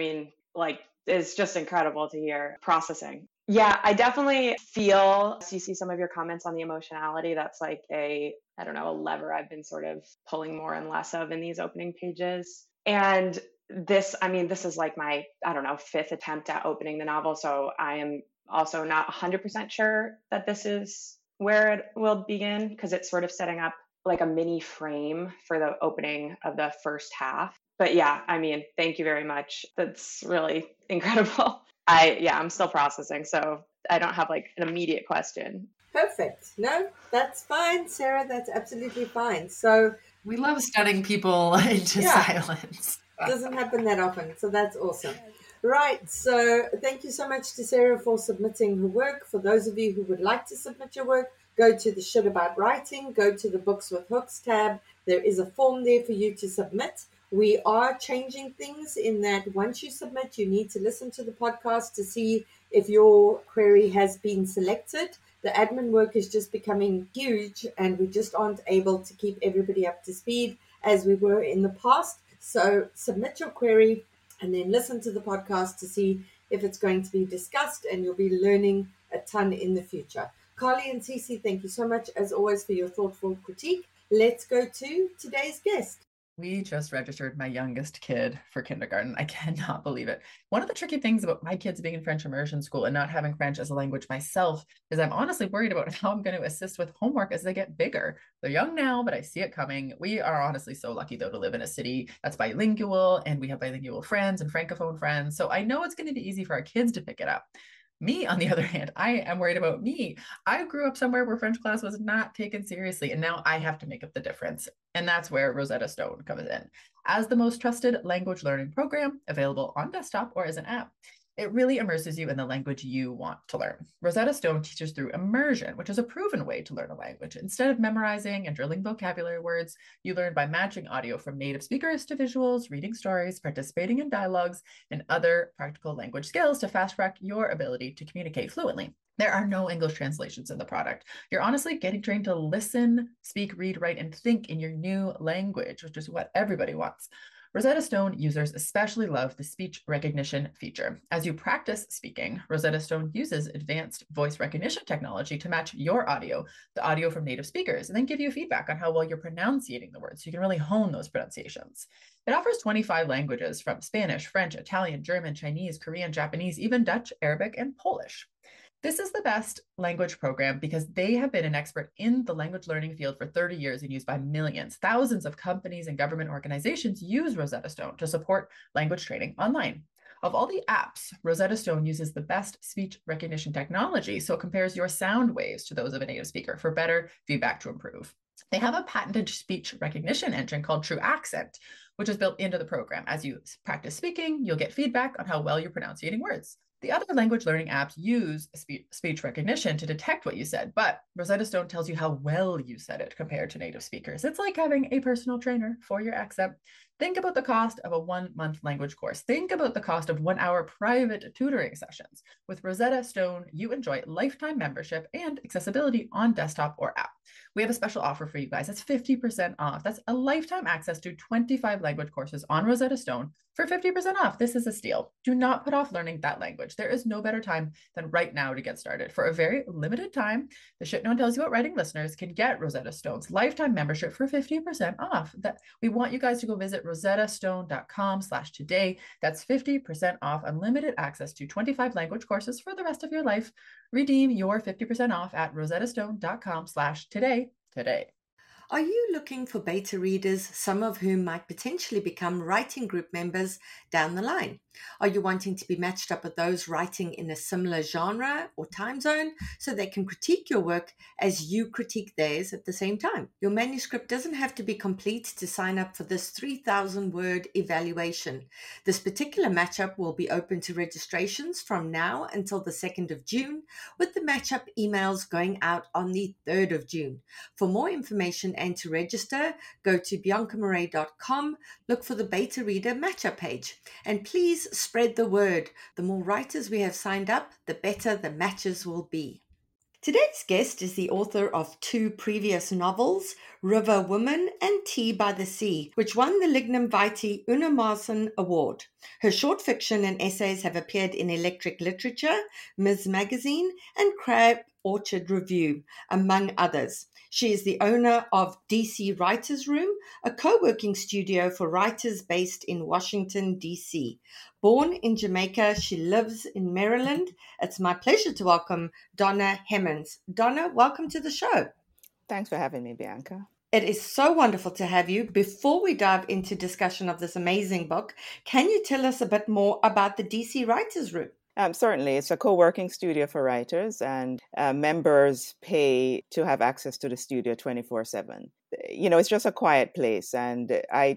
it's just incredible to hear. Processing. Yeah, I definitely feel, Cece, some of your comments on the emotionality. That's like a lever I've been sort of pulling more and less of in these opening pages. And this is like my, fifth attempt at opening the novel. So I am also not 100% sure that this is where it will begin because it's sort of setting up like a mini frame for the opening of the first half. But yeah, thank you very much. That's really incredible. I'm still processing, so I don't have like an immediate question. Perfect. No, that's fine, Sarah. That's absolutely fine. So we love stunning people into silence. Doesn't happen that often, so that's awesome. Right, so thank you so much to Sarah for submitting her work. For those of you who would like to submit your work, go to the Shit About Writing, go to the Books with Hooks tab. There is a form there for you to submit. We are changing things in that once you submit, you need to listen to the podcast to see if your query has been selected. The admin work is just becoming huge and we just aren't able to keep everybody up to speed as we were in the past. So submit your query and then listen to the podcast to see if it's going to be discussed, and you'll be learning a ton in the future. Carly and Cece, thank you so much as always for your thoughtful critique. Let's go to today's guest. We just registered my youngest kid for kindergarten. I cannot believe it. One of the tricky things about my kids being in French immersion school and not having French as a language myself is I'm honestly worried about how I'm going to assist with homework as they get bigger. They're young now, but I see it coming. We are honestly so lucky, though, to live in a city that's bilingual, and we have bilingual friends and Francophone friends. So I know it's going to be easy for our kids to pick it up. Me, on the other hand, I am worried about me. I grew up somewhere where French class was not taken seriously, and now I have to make up the difference. And that's where Rosetta Stone comes in. As the most trusted language learning program available on desktop or as an app, it really immerses you in the language you want to learn. Rosetta Stone teaches through immersion, which is a proven way to learn a language. Instead of memorizing and drilling vocabulary words, you learn by matching audio from native speakers to visuals, reading stories, participating in dialogues, and other practical language skills to fast-track your ability to communicate fluently. There are no English translations in the product. You're honestly getting trained to listen, speak, read, write, and think in your new language, which is what everybody wants. Rosetta Stone users especially love the speech recognition feature. As you practice speaking, Rosetta Stone uses advanced voice recognition technology to match your audio, the audio from native speakers, and then give you feedback on how well you're pronunciating the words so you can really hone those pronunciations. It offers 25 languages from Spanish, French, Italian, German, Chinese, Korean, Japanese, even Dutch, Arabic, and Polish. This is the best language program because they have been an expert in the language learning field for 30 years and used by millions. Thousands of companies and government organizations use Rosetta Stone to support language training online. Of all the apps, Rosetta Stone uses the best speech recognition technology, so it compares your sound waves to those of a native speaker for better feedback to improve. They have a patented speech recognition engine called True Accent, which is built into the program. As you practice speaking, you'll get feedback on how well you're pronunciating words. The other language learning apps use speech recognition to detect what you said, but Rosetta Stone tells you how well you said it compared to native speakers. It's like having a personal trainer for your accent. Think about the cost of a 1-month language course. Think about the cost of 1-hour private tutoring sessions. With Rosetta Stone, you enjoy lifetime membership and accessibility on desktop or app. We have a special offer for you guys. That's 50% off. That's a lifetime access to 25 language courses on Rosetta Stone for 50% off. This is a steal. Do not put off learning that language. language. There is no better time than right now to get started. For a very limited time, the Shit No One Tells You About Writing listeners can get Rosetta Stone's lifetime membership for 50% off. We want you guys to go visit rosettastone.com/today. That's 50% off unlimited access to 25 language courses for the rest of your life. Redeem your 50% off at rosettastone.com/today today. Are you looking for beta readers, some of whom might potentially become writing group members down the line? Are you wanting to be matched up with those writing in a similar genre or time zone so they can critique your work as you critique theirs at the same time? Your manuscript doesn't have to be complete to sign up for this 3,000-word evaluation. This particular matchup will be open to registrations from now until the 2nd of June, with the matchup emails going out on the 3rd of June. For more information and to register, go to biancamarais.com, look for the beta reader matchup page, and please spread the word. The more writers we have signed up, the better the matches will be. Today's guest is the author of 2 previous novels, River Woman and Tea by the Sea, which won the Lignum Vitae Una Marson Award. Her short fiction and essays have appeared in Electric Literature, Ms. Magazine, and Crab Orchard Review, among others. She is the owner of DC Writers Room, a co-working studio for writers based in Washington, D.C. Born in Jamaica, she lives in Maryland. It's my pleasure to welcome Donna Hemmons. Donna, welcome to the show. Thanks for having me, Bianca. It is so wonderful to have you. Before we dive into discussion of this amazing book, can you tell us a bit more about the DC Writers Room? Certainly. It's a co-working studio for writers, and members pay to have access to the studio 24/7. It's just a quiet place, and I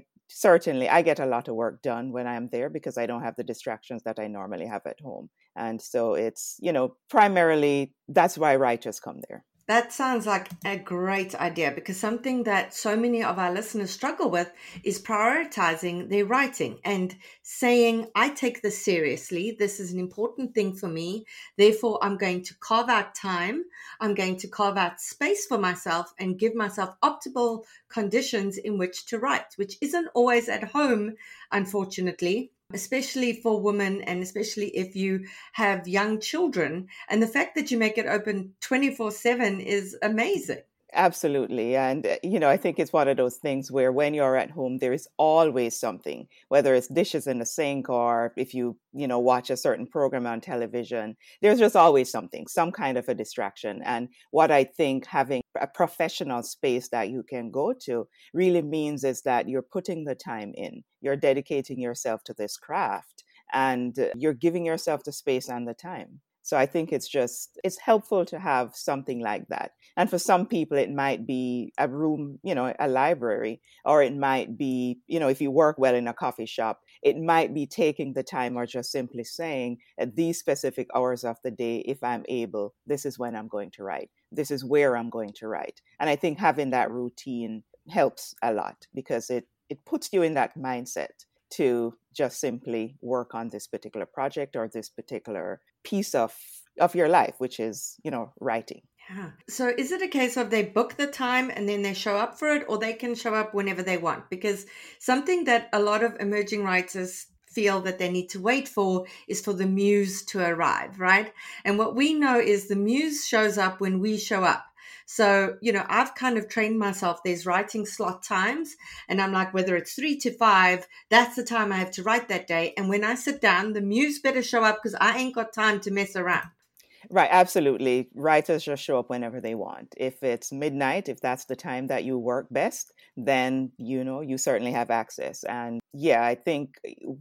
get a lot of work done when I'm there because I don't have the distractions that I normally have at home. And so it's, primarily that's why writers come there. That sounds like a great idea, because something that so many of our listeners struggle with is prioritizing their writing and saying, I take this seriously. This is an important thing for me. Therefore, I'm going to carve out time. I'm going to carve out space for myself and give myself optimal conditions in which to write, which isn't always at home, unfortunately, especially for women and especially if you have young children. And the fact that you make it open 24/7 is amazing. Absolutely. And, I think it's one of those things where when you're at home, there is always something, whether it's dishes in the sink or if you, watch a certain program on television, there's just always something, some kind of a distraction. And what I think having a professional space that you can go to really means is that you're putting the time in, you're dedicating yourself to this craft, and you're giving yourself the space and the time. So I think it's helpful to have something like that. And for some people, it might be a room, a library, or it might be, if you work well in a coffee shop, it might be taking the time or just simply saying at these specific hours of the day, if I'm able, this is when I'm going to write. This is where I'm going to write. And I think having that routine helps a lot because it puts you in that mindset to just simply work on this particular project or this particular piece of your life, which is, writing. Yeah. So is it a case of they book the time and then they show up for it, or they can show up whenever they want? Because something that a lot of emerging writers feel that they need to wait for is for the muse to arrive, right? And what we know is the muse shows up when we show up. So, I've kind of trained myself. There's writing slot times, and I'm like, whether it's 3 to 5, that's the time I have to write that day. And when I sit down, the muse better show up because I ain't got time to mess around. Right, absolutely. Writers just show up whenever they want. If it's midnight, if that's the time that you work best, then, you certainly have access. And yeah, I think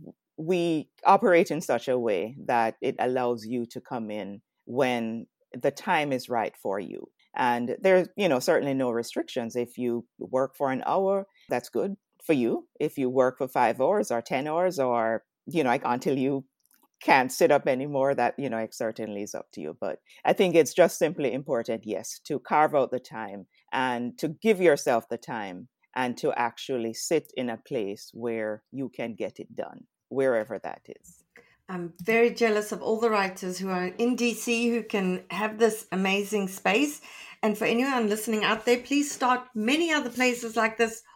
we operate in such a way that it allows you to come in when the time is right for you. And there's, certainly no restrictions. If you work for an hour, that's good for you. If you work for 5 hours or 10 hours or, until you can't sit up anymore, that, it certainly is up to you. But I think it's just simply important, yes, to carve out the time and to give yourself the time and to actually sit in a place where you can get it done, wherever that is. I'm very jealous of all the writers who are in DC who can have this amazing space. And for anyone listening out there, please start many other places like this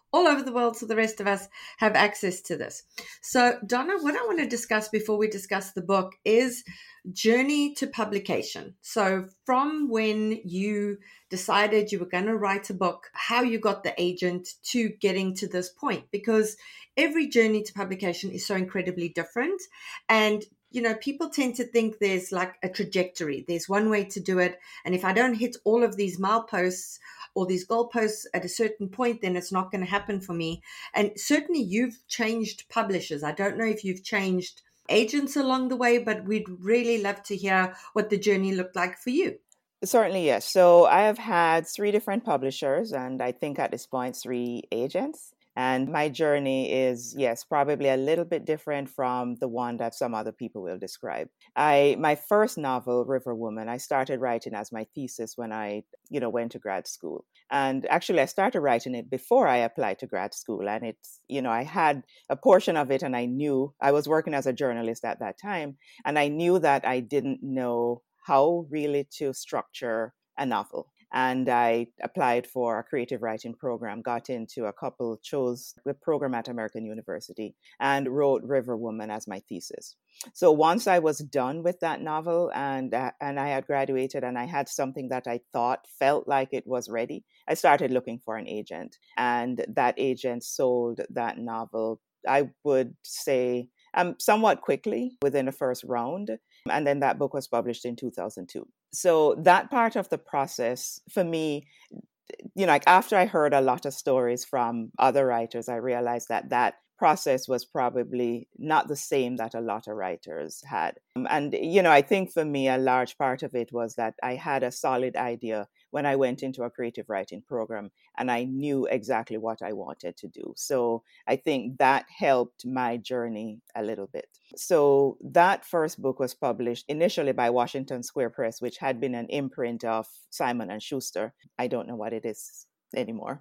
all over the world so the rest of us have access to this. So, Donna, what I want to discuss before we discuss the book is journey to publication. So from when you decided you were going to write a book, how you got the agent to getting to this point, because every journey to publication is so incredibly different. And people tend to think there's like a trajectory. There's one way to do it. And if I don't hit all of these mileposts or these goalposts at a certain point, then it's not going to happen for me. And certainly you've changed publishers. I don't know if you've changed agents along the way, but we'd really love to hear what the journey looked like for you. Certainly, yes. So I have had 3 different publishers, and I think at this point 3 agents. And my journey is, yes, probably a little bit different from the one that some other people will describe. My first novel, River Woman, I started writing as my thesis when I, went to grad school. And actually, I started writing it before I applied to grad school. And it's, I had a portion of it, and I knew I was working as a journalist at that time. And I knew that I didn't know how really to structure a novel. And I applied for a creative writing program, got into a couple, chose the program at American University, and wrote River Woman as my thesis. So once I was done with that novel and I had graduated and I had something that I felt like it was ready, I started looking for an agent. And that agent sold that novel, I would say, somewhat quickly within the first round. And then that book was published in 2002. So that part of the process for me, after I heard a lot of stories from other writers, I realized that process was probably not the same that a lot of writers had. And, I think for me, a large part of it was that I had a solid idea when I went into a creative writing program and I knew exactly what I wanted to do. So I think that helped my journey a little bit. So that first book was published initially by Washington Square Press, which had been an imprint of Simon & Schuster. I don't know what it is anymore.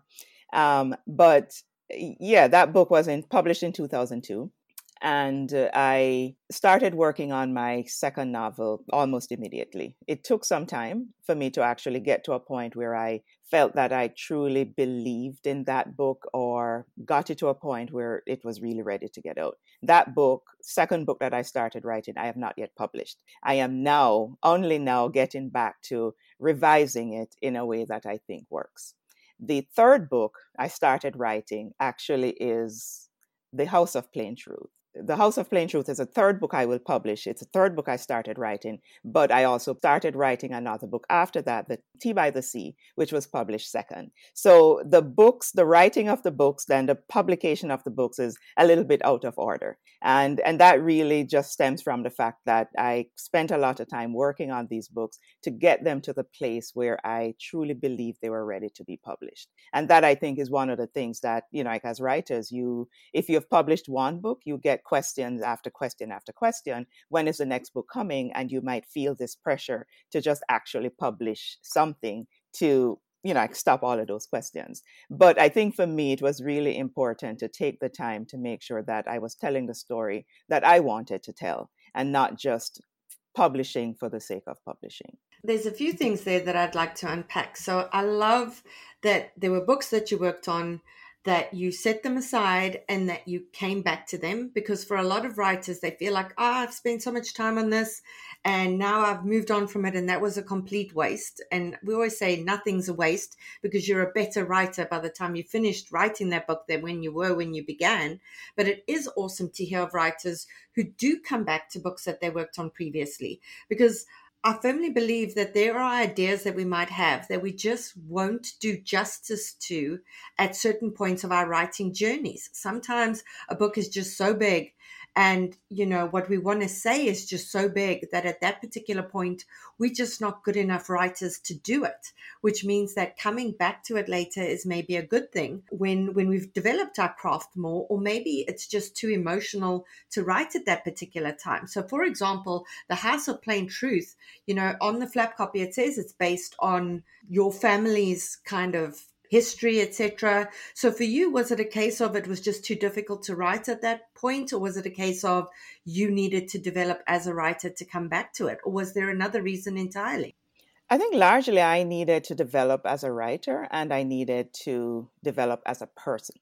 But yeah, that book was published in 2002. And I started working on my second novel almost immediately. It took some time for me to actually get to a point where I felt that I truly believed in that book or got it to a point where it was really ready to get out. That book, second book that I started writing, I have not yet published. I am only now getting back to revising it in a way that I think works. The third book I started writing actually is The House of Plain Truth. The House of Plain Truth is a third book I will publish. It's a third book I started writing, but I also started writing another book after that, The Tea by the Sea, which was published second. So the writing of the books, then the publication of the books is a little bit out of order. And that really just stems from the fact that I spent a lot of time working on these books to get them to the place where I truly believe they were ready to be published. And that I think is one of the things that, as writers, if you've published one book, you get questions after question after question. When is the next book coming? And you might feel this pressure to just actually publish something to, stop all of those questions. But I think for me, it was really important to take the time to make sure that I was telling the story that I wanted to tell and not just publishing for the sake of publishing. There's a few things there that I'd like to unpack. So I love that there were books that you worked on, that you set them aside and that you came back to them, because for a lot of writers, they feel like, I've spent so much time on this and now I've moved on from it and that was a complete waste. And we always say nothing's a waste, because you're a better writer by the time you finished writing that book than when you began. But it is awesome to hear of writers who do come back to books that they worked on previously, because I firmly believe that there are ideas that we might have that we just won't do justice to at certain points of our writing journeys. Sometimes a book is just so big and, what we want to say is just so big that at that particular point, we're just not good enough writers to do it, which means that coming back to it later is maybe a good thing when we've developed our craft more, or maybe it's just too emotional to write at that particular time. So, for example, The House of Plain Truth, on the flap copy, it says it's based on your family's kind of history, etc. So for you, was it a case of it was just too difficult to write at that point, or was it a case of you needed to develop as a writer to come back to it, or was there another reason entirely? I think largely I needed to develop as a writer and I needed to develop as a person.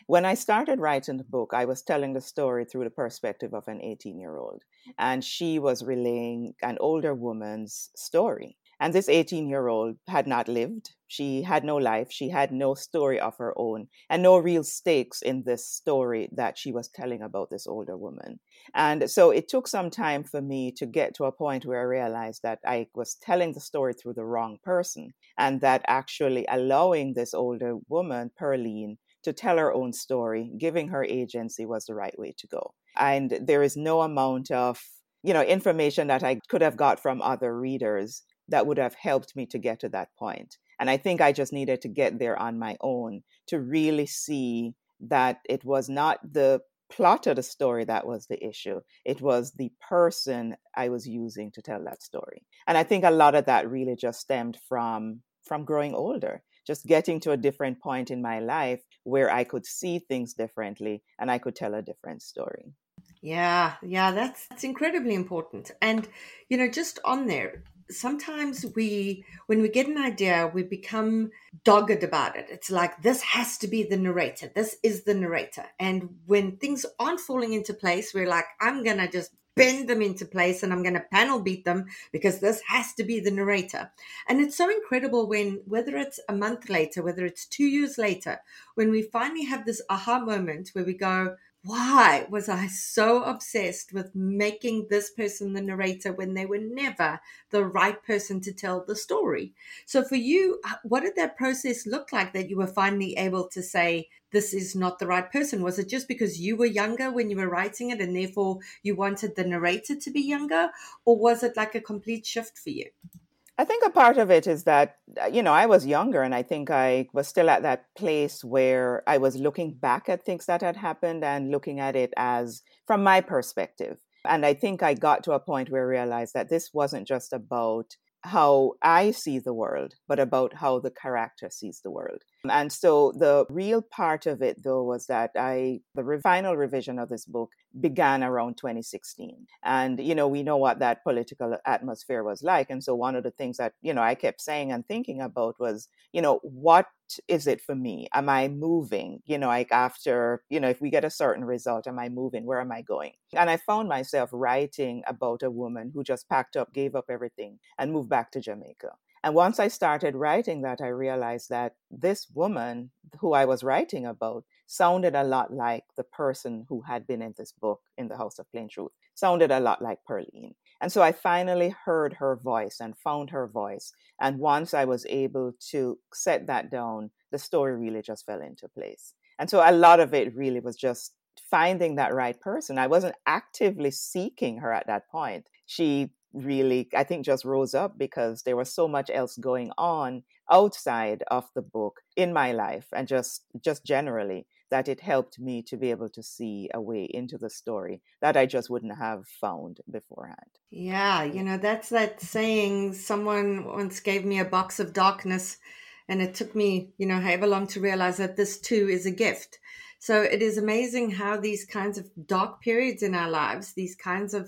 When I started writing the book, I was telling the story through the perspective of an 18-year-old, and she was relaying an older woman's story. And this 18-year-old had not lived. She had no life. She had no story of her own and no real stakes in this story that she was telling about this older woman. And so it took some time for me to get to a point where I realized that I was telling the story through the wrong person, and that actually allowing this older woman, Pearline, to tell her own story, giving her agency, was the right way to go. And there is no amount of, information that I could have got from other readers that would have helped me to get to that point. And I think I just needed to get there on my own to really see that it was not the plot of the story that was the issue. It was the person I was using to tell that story. And I think a lot of that really just stemmed from growing older, just getting to a different point in my life where I could see things differently and I could tell a different story. Yeah, that's incredibly important. And, just on there, sometimes when we get an idea, we become dogged about it. It's like, this has to be the narrator. This is the narrator. And when things aren't falling into place, we're like, I'm going to just bend them into place and I'm going to panel beat them because this has to be the narrator. And it's so incredible when, whether it's a month later, whether it's 2 years later, when we finally have this aha moment where we go, why was I so obsessed with making this person the narrator when they were never the right person to tell the story? So for you, what did that process look like that you were finally able to say, this is not the right person? Was it just because you were younger when you were writing it and therefore you wanted the narrator to be younger? Or was it like a complete shift for you? I think a part of it is that, I was younger and I think I was still at that place where I was looking back at things that had happened and looking at it as from my perspective. And I think I got to a point where I realized that this wasn't just about how I see the world, but about how the character sees the world. And so the real part of it, though, was that the final revision of this book began around 2016. And, we know what that political atmosphere was like. And so one of the things that, I kept saying and thinking about was, what is it for me? Am I moving? Like after, if we get a certain result, am I moving? Where am I going? And I found myself writing about a woman who just packed up, gave up everything, and moved back to Jamaica. And once I started writing that, I realized that this woman who I was writing about sounded a lot like the person who had been in this book, In the House of Plain Truth, sounded a lot like Pearline. And so I finally heard her voice and found her voice. And once I was able to set that down, the story really just fell into place. And so a lot of it really was just finding that right person. I wasn't actively seeking her at that point. She really, I think, just rose up because there was so much else going on outside of the book in my life and just generally, that it helped me to be able to see a way into the story that I just wouldn't have found beforehand. Yeah, that's that saying, someone once gave me a box of darkness and it took me, however long to realize that this too is a gift. So it is amazing how these kinds of dark periods in our lives, these kinds of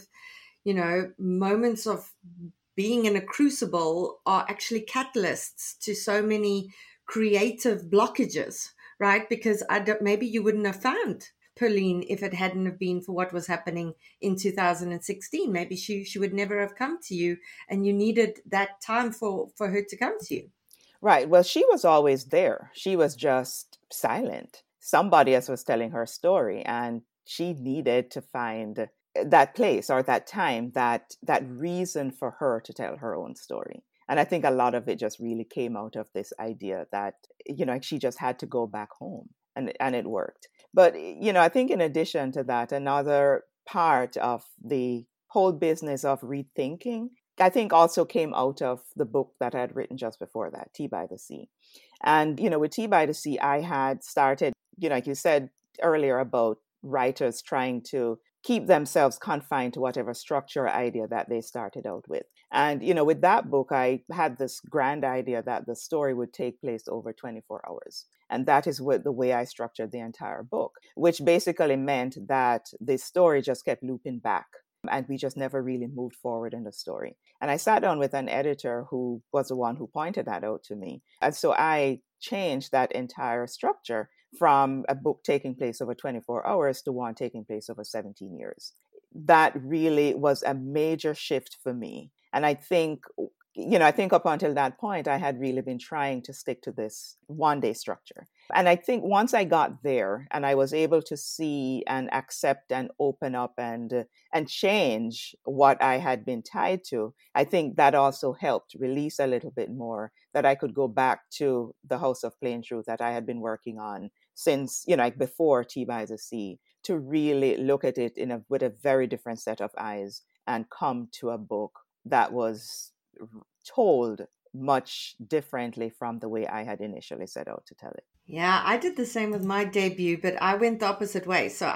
moments of being in a crucible are actually catalysts to so many creative blockages, right? Because maybe you wouldn't have found Pearline if it hadn't have been for what was happening in 2016. Maybe she would never have come to you, and you needed that time for her to come to you. Right. Well, she was always there. She was just silent. Somebody else was telling her story, and she needed to find that place or that time, that reason for her to tell her own story. And I think a lot of it just really came out of this idea that, she just had to go back home, and it worked. But, I think in addition to that, another part of the whole business of rethinking, I think also came out of the book that I had written just before that, Tea by the Sea. And, with Tea by the Sea, I had started, like you said earlier about writers trying to keep themselves confined to whatever structure or idea that they started out with. And, with that book, I had this grand idea that the story would take place over 24 hours. And that is the way I structured the entire book, which basically meant that the story just kept looping back. And we just never really moved forward in the story. And I sat down with an editor who was the one who pointed that out to me. And so I changed that entire structure from a book taking place over 24 hours to one taking place over 17 years. That really was a major shift for me. And I think up until that point, I had really been trying to stick to this one day structure. And I think once I got there and I was able to see and accept and open up and change what I had been tied to, I think that also helped release a little bit more, that I could go back to the House of Plain Truth that I had been working on since, like before Tea by the Sea, to really look at it with a very different set of eyes and come to a book that was told much differently from the way I had initially set out to tell it. Yeah, I did the same with my debut, but I went the opposite way. So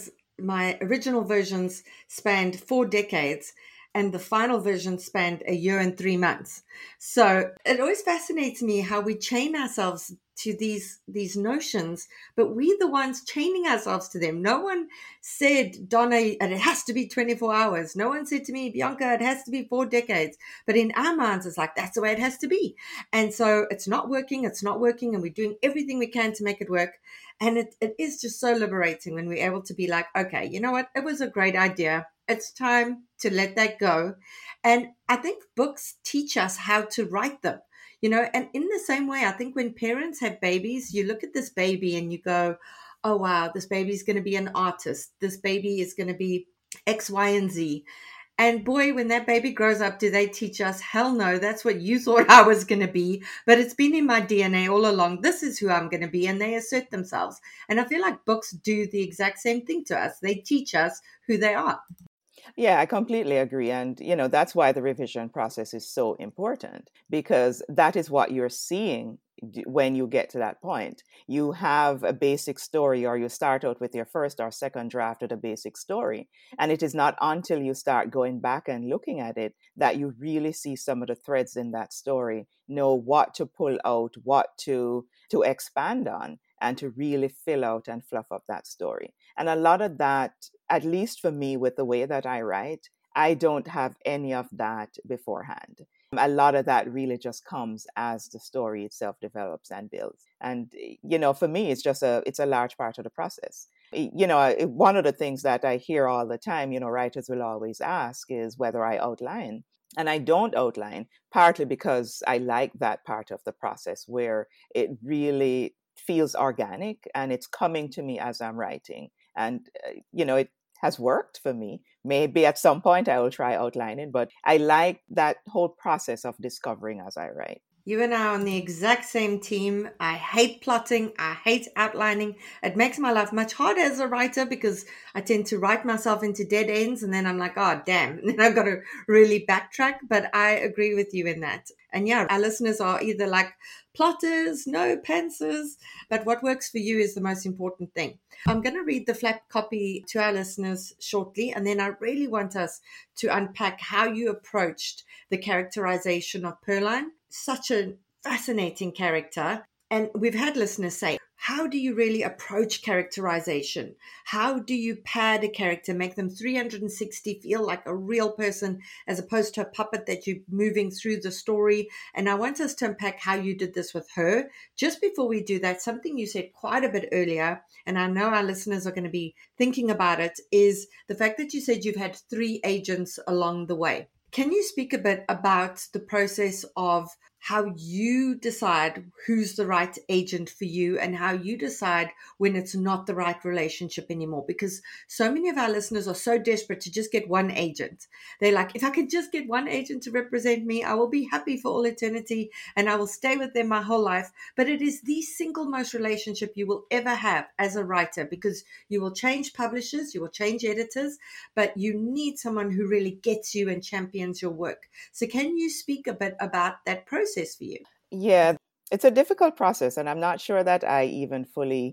my original versions spanned 4 decades, and the final version spanned 1 year and 3 months. So it always fascinates me how we chain ourselves to these notions, but we're the ones chaining ourselves to them. No one said, Donna, it has to be 24 hours. No one said to me, Bianca, it has to be 4 decades. But in our minds, it's like, that's the way it has to be. And so it's not working, and we're doing everything we can to make it work. And it is just so liberating when we're able to be like, okay, you know what? It was a great idea. It's time to let that go. And I think books teach us how to write them, and in the same way, I think when parents have babies, you look at this baby and you go, oh, wow, this baby is going to be an artist. This baby is going to be X, Y, and Z. And boy, when that baby grows up, do they teach us, hell no, that's what you thought I was going to be. But it's been in my DNA all along. This is who I'm going to be. And they assert themselves. And I feel like books do the exact same thing to us. They teach us who they are. Yeah, I completely agree. And, that's why the revision process is so important, because that is what you're seeing when you get to that point. You have a basic story, or you start out with your first or second draft of the basic story. And it is not until you start going back and looking at it that you really see some of the threads in that story, know what to pull out, what to expand on, and to really fill out and fluff up that story. And a lot of that, at least for me, with the way that I write, I don't have any of that beforehand. A lot of that really just comes as the story itself develops and builds. And, for me, it's a large part of the process. One of the things that I hear all the time, writers will always ask is whether I outline. And I don't outline, partly because I like that part of the process where it really feels organic and it's coming to me as I'm writing. And, it has worked for me. Maybe at some point I will try outlining, but I like that whole process of discovering as I write. You and I are on the exact same team. I hate plotting. I hate outlining. It makes my life much harder as a writer because I tend to write myself into dead ends and then I'm like, oh, damn. And then I've got to really backtrack. But I agree with you in that. And yeah, our listeners are either like plotters, no pantsers, but what works for you is the most important thing. I'm going to read the flap copy to our listeners shortly. And then I really want us to unpack how you approached the characterization of Pearline. Such a fascinating character. And we've had listeners say, how do you really approach characterization? How do you pad a character, make them 360, feel like a real person as opposed to a puppet that you're moving through the story? And I want us to unpack how you did this with her. Just before we do that, something you said quite a bit earlier, and I know our listeners are going to be thinking about it, is the fact that you said you've had 3 agents along the way. Can you speak a bit about the process of how you decide who's the right agent for you and how you decide when it's not the right relationship anymore? Because so many of our listeners are so desperate to just get one agent. They're like, if I could just get one agent to represent me, I will be happy for all eternity and I will stay with them my whole life. But it is the single most relationship you will ever have as a writer, because you will change publishers, you will change editors, but you need someone who really gets you and champions your work. So can you speak a bit about that process for you? Yeah, it's a difficult process, and I'm not sure that I even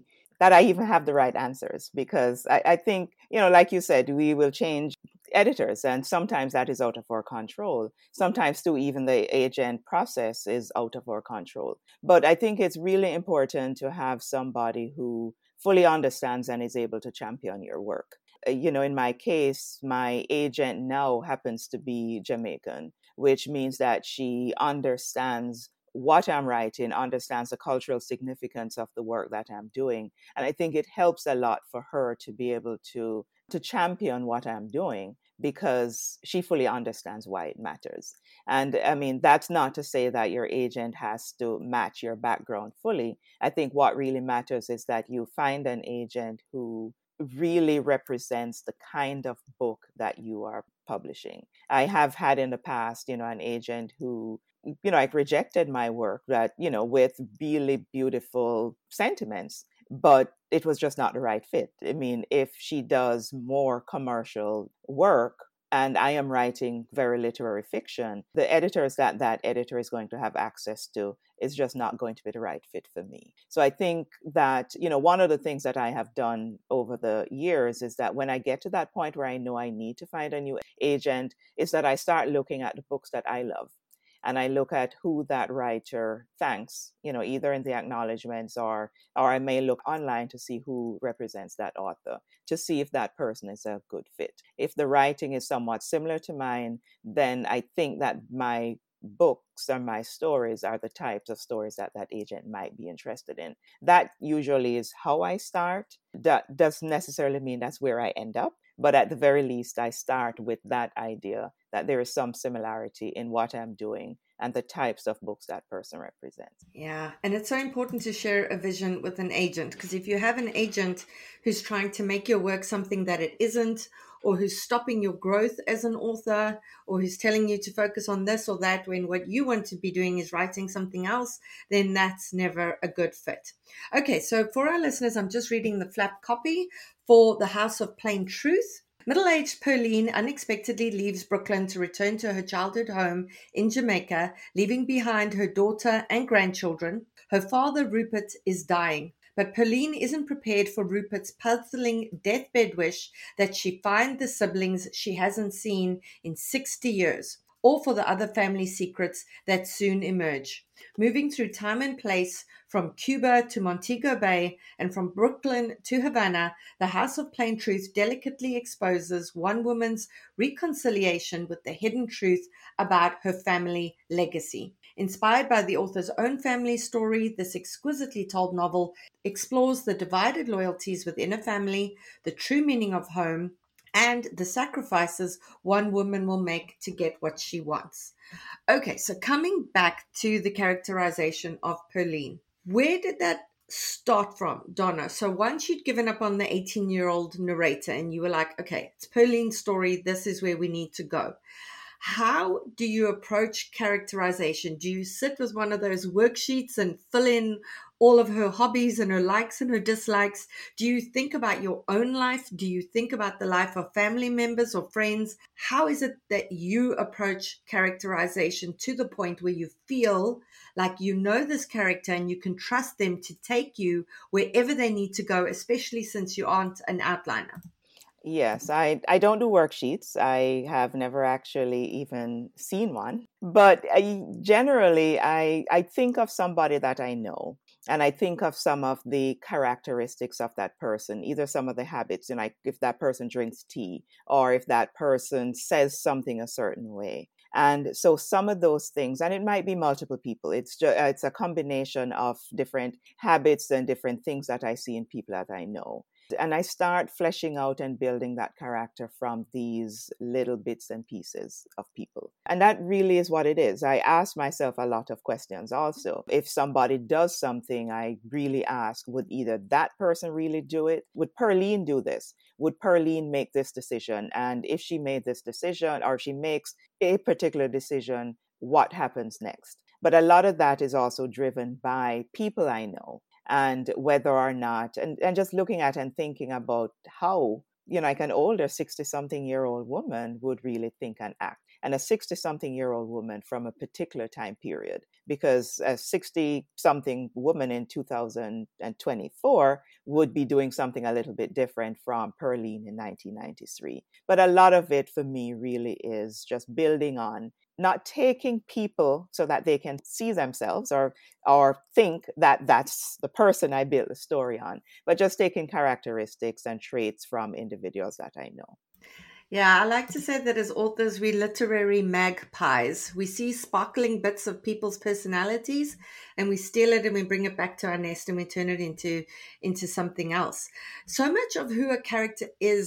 have the right answers, because I think, like you said, we will change editors, and sometimes that is out of our control. Sometimes too, even the agent process is out of our control. But I think it's really important to have somebody who fully understands and is able to champion your work. In my case, my agent now happens to be Jamaican, which means that she understands what I'm writing, understands the cultural significance of the work that I'm doing. And I think it helps a lot for her to be able to champion what I'm doing, because she fully understands why it matters. And I mean, that's not to say that your agent has to match your background fully. I think what really matters is that you find an agent who really represents the kind of book that you are publishing. I have had in the past, an agent who, like, rejected my work that, with really beautiful sentiments, but it was just not the right fit. I mean, if she does more commercial work and I am writing very literary fiction, the editors that editor is going to have access to is just not going to be the right fit for me. So I think that, one of the things that I have done over the years is that when I get to that point where I know I need to find a new agent, is that I start looking at the books that I love. And I look at who that writer thanks, either in the acknowledgments or I may look online to see who represents that author, to see if that person is a good fit. If the writing is somewhat similar to mine, then I think that my books or my stories are the types of stories that agent might be interested in. That usually is how I start. That doesn't necessarily mean that's where I end up, but at the very least, I start with that idea that there is some similarity in what I'm doing and the types of books that person represents. Yeah, and it's so important to share a vision with an agent, because if you have an agent who's trying to make your work something that it isn't, or who's stopping your growth as an author, or who's telling you to focus on this or that when what you want to be doing is writing something else, then that's never a good fit. Okay, so for our listeners, I'm just reading the flap copy for The House of Plain Truth. Middle-aged Pearline unexpectedly leaves Brooklyn to return to her childhood home in Jamaica, leaving behind her daughter and grandchildren. Her father, Rupert, is dying, but Pearline isn't prepared for Rupert's puzzling deathbed wish that she find the siblings she hasn't seen in 60 years, or for the other family secrets that soon emerge. Moving through time and place, from Cuba to Montego Bay and from Brooklyn to Havana, The House of Plain Truth delicately exposes one woman's reconciliation with the hidden truth about her family legacy. Inspired by the author's own family story, this exquisitely told novel explores the divided loyalties within a family, the true meaning of home, and the sacrifices one woman will make to get what she wants. Okay, so coming back to the characterization of Pearline, where did that start from, Donna? So once you'd given up on the 18-year-old narrator and you were like, okay, it's Pearline's story, this is where we need to go. How do you approach characterization? Do you sit with one of those worksheets and fill in all of her hobbies and her likes and her dislikes? Do you think about your own life? Do you think about the life of family members or friends? How is it that you approach characterization to the point where you feel like you know this character and you can trust them to take you wherever they need to go, especially since you aren't an outliner? Yes, I don't do worksheets. I have never actually even seen one. But generally, I think of somebody that I know. And I think of some of the characteristics of that person, either some of the habits, like if that person drinks tea or if that person says something a certain way. And so some of those things, and it might be multiple people, it's a combination of different habits and different things that I see in people that I know. And I start fleshing out and building that character from these little bits and pieces of people. And that really is what it is. I ask myself a lot of questions also. If somebody does something, I really ask, would either that person really do it? Would Pearline do this? Would Pearline make this decision? And if she made this decision or she makes a particular decision, what happens next? But a lot of that is also driven by people I know. And whether or not, and just looking at and thinking about how, like an older 60-something-year-old woman would really think and act. And a 60-something-year-old woman from a particular time period, because a 60-something woman in 2024 would be doing something a little bit different from Pearline in 1993. But a lot of it for me really is just building on not taking people so that they can see themselves or think that that's the person I built the story on, but just taking characteristics and traits from individuals that I know. Yeah, I like to say that as authors, we literary magpies. We see sparkling bits of people's personalities and we steal it and we bring it back to our nest and we turn it into something else. So much of who a character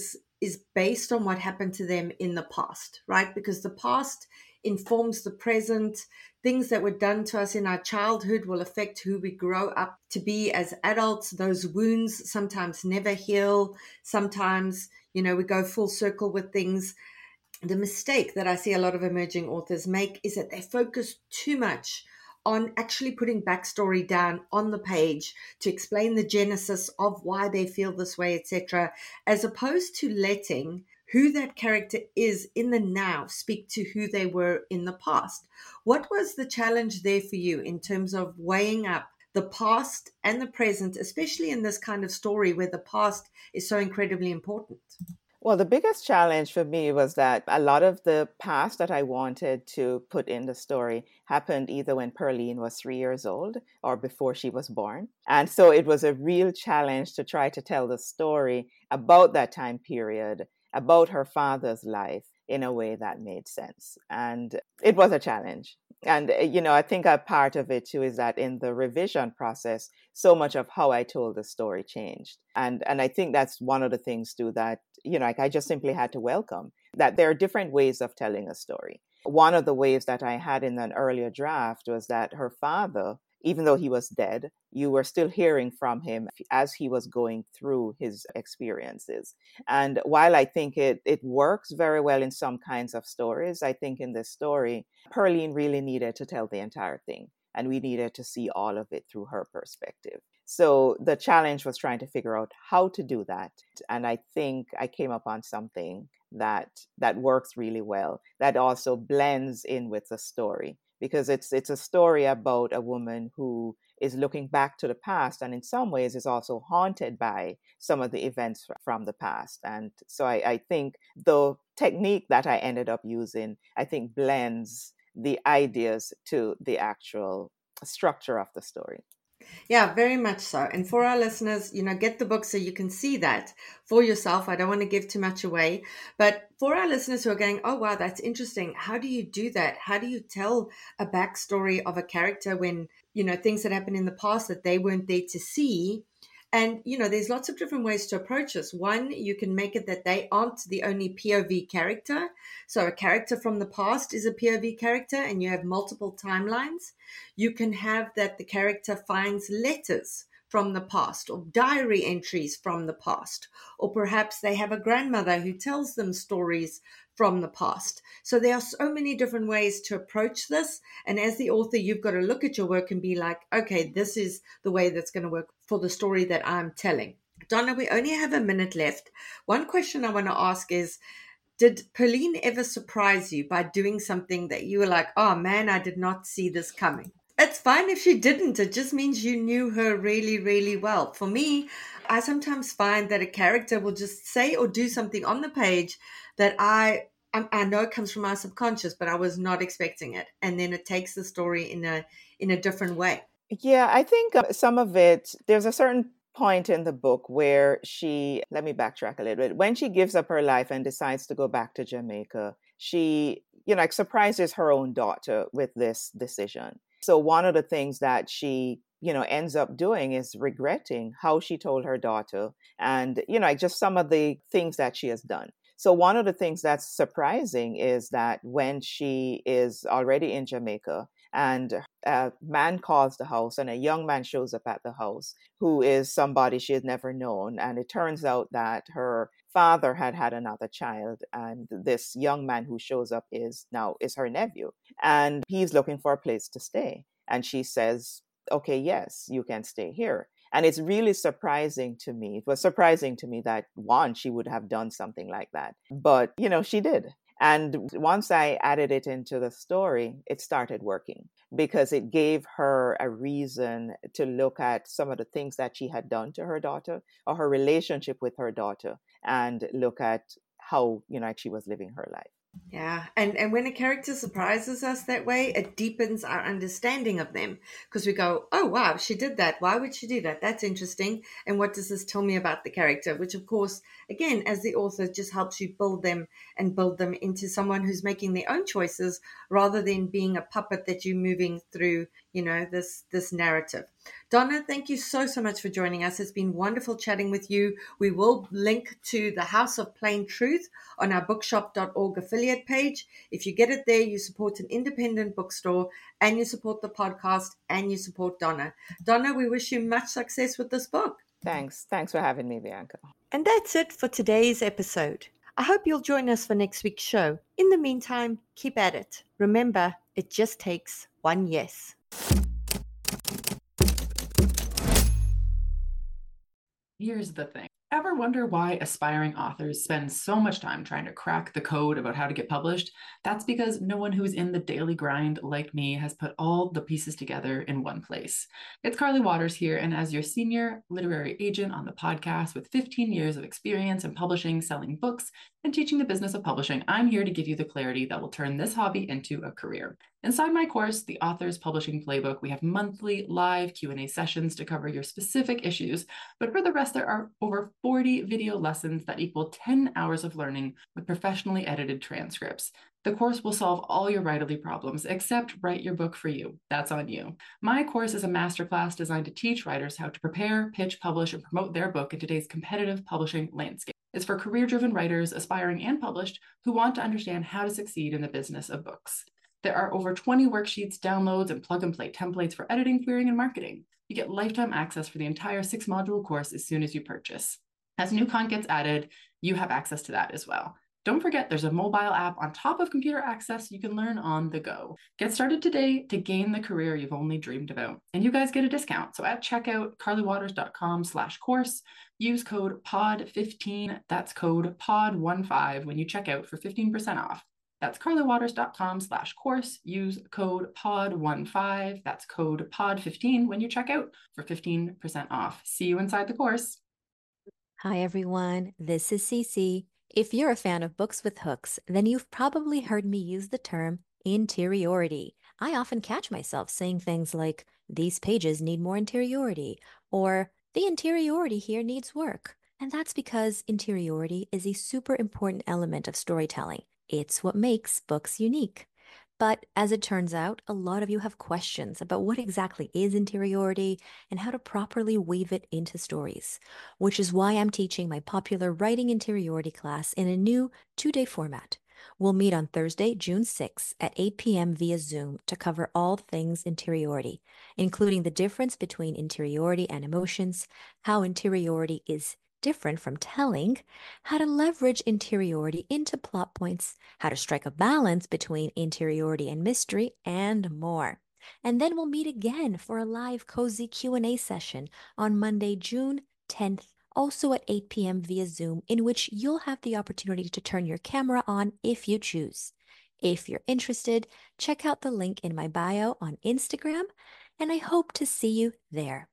is based on what happened to them in the past, right? Because the past informs the present. Things that were done to us in our childhood will affect who we grow up to be as adults. Those wounds sometimes never heal. Sometimes we go full circle with things. The mistake that I see a lot of emerging authors make is that they focus too much on actually putting backstory down on the page to explain the genesis of why they feel this way, etc., as opposed to letting who that character is in the now speak to who they were in the past. What was the challenge there for you in terms of weighing up the past and the present, especially in this kind of story where the past is so incredibly important? Well, the biggest challenge for me was that a lot of the past that I wanted to put in the story happened either when Pearline was 3 years old or before she was born. And so it was a real challenge to try to tell the story about that time period, about her father's life in a way that made sense. And it was a challenge. And, I think a part of it too is that in the revision process, so much of how I told the story changed. And I think that's one of the things too that, I just simply had to welcome that there are different ways of telling a story. One of the ways that I had in an earlier draft was that her father, even though he was dead, you were still hearing from him as he was going through his experiences. And while I think it works very well in some kinds of stories, I think in this story, Pearline really needed to tell the entire thing. And we needed to see all of it through her perspective. So the challenge was trying to figure out how to do that. And I think I came upon something that works really well, that also blends in with the story. Because it's a story about a woman who is looking back to the past and in some ways is also haunted by some of the events from the past. And so I think the technique that I ended up using, I think blends the ideas to the actual structure of the story. Yeah, very much so. And for our listeners, get the book so you can see that for yourself. I don't want to give too much away. But for our listeners who are going, oh, wow, that's interesting. How do you do that? How do you tell a backstory of a character when, things that happened in the past that they weren't there to see? And, there's lots of different ways to approach this. One, you can make it that they aren't the only POV character. So a character from the past is a POV character and you have multiple timelines. You can have that the character finds letters from the past or diary entries from the past, or perhaps they have a grandmother who tells them stories from the past. So there are so many different ways to approach this. And as the author, you've got to look at your work and be like, okay, this is the way that's going to work for the story that I'm telling. Donna, we only have a minute left. One question I want to ask is, did Pearline ever surprise you by doing something that you were like, oh man, I did not see this coming? It's fine if she didn't. It just means you knew her really, really well. For me, I sometimes find that a character will just say or do something on the page that I know it comes from our subconscious, but I was not expecting it. And then it takes the story in a different way. Yeah, I think some of it, there's a certain point in the book where let me backtrack a little bit. When she gives up her life and decides to go back to Jamaica, she, surprises her own daughter with this decision. So one of the things that she, ends up doing is regretting how she told her daughter and, just some of the things that she has done. So one of the things that's surprising is that when she is already in Jamaica and a man calls the house and a young man shows up at the house who is somebody she had never known. And it turns out that her father had another child. And this young man who shows up is her nephew. And he's looking for a place to stay. And she says, okay, yes, you can stay here. And it's really surprising to me. It was surprising to me that, one, she would have done something like that. But, she did. And once I added it into the story, it started working because it gave her a reason to look at some of the things that she had done to her daughter or her relationship with her daughter and look at how, she was living her life. Yeah, and when a character surprises us that way, it deepens our understanding of them because we go, "Oh wow, she did that. Why would she do that? That's interesting. And what does this tell me about the character?" Which, of course, again, as the author, just helps you build them and build them into someone who's making their own choices rather than being a puppet that you're moving through, this narrative. Donna, thank you so much for joining us. It's been wonderful chatting with you. We will link to the House of Plain Truth on our bookshop.org affiliate page. If you get it there, you support an independent bookstore and you support the podcast and you support Donna. Donna, we wish you much success with this book. Thanks. Thanks for having me, Bianca. And that's it for today's episode. I hope you'll join us for next week's show. In the meantime, keep at it. Remember, it just takes one yes. Here's the thing. Ever wonder why aspiring authors spend so much time trying to crack the code about how to get published? That's because no one who's in the daily grind like me has put all the pieces together in one place. It's Carly Waters here, and as your senior literary agent on the podcast with 15 years of experience in publishing, selling books, and teaching the business of publishing, I'm here to give you the clarity that will turn this hobby into a career. Inside my course, The Author's Publishing Playbook, we have monthly live Q&A sessions to cover your specific issues, but for the rest, there are over 40 video lessons that equal 10 hours of learning with professionally edited transcripts. The course will solve all your writerly problems, except write your book for you. That's on you. My course is a masterclass designed to teach writers how to prepare, pitch, publish, and promote their book in today's competitive publishing landscape. It's for career-driven writers, aspiring and published, who want to understand how to succeed in the business of books. There are over 20 worksheets, downloads, and plug-and-play templates for editing, querying, and marketing. You get lifetime access for the entire 6-module course as soon as you purchase. As new content gets added, you have access to that as well. Don't forget, there's a mobile app on top of computer access you can learn on the go. Get started today to gain the career you've only dreamed about. And you guys get a discount. So at checkout, carlywaters.com/course, use code POD15, that's code POD15 when you check out for 15% off. That's carlywaters.com/course. Use code POD15, that's code POD15 when you check out for 15% off. See you inside the course. Hi, everyone. This is Cece. If you're a fan of books with hooks, then you've probably heard me use the term interiority. I often catch myself saying things like, these pages need more interiority, or the interiority here needs work. And that's because interiority is a super important element of storytelling. It's what makes books unique. But as it turns out, a lot of you have questions about what exactly is interiority and how to properly weave it into stories, which is why I'm teaching my popular Writing Interiority class in a new 2-day format. We'll meet on Thursday, June 6th at 8 p.m. via Zoom to cover all things interiority, including the difference between interiority and emotions, how interiority is different from telling, how to leverage interiority into plot points, how to strike a balance between interiority and mystery, and more. And then we'll meet again for a live cozy Q&A session on Monday, June 10th, also at 8 p.m. via Zoom, in which you'll have the opportunity to turn your camera on if you choose. If you're interested, check out the link in my bio on Instagram, and I hope to see you there.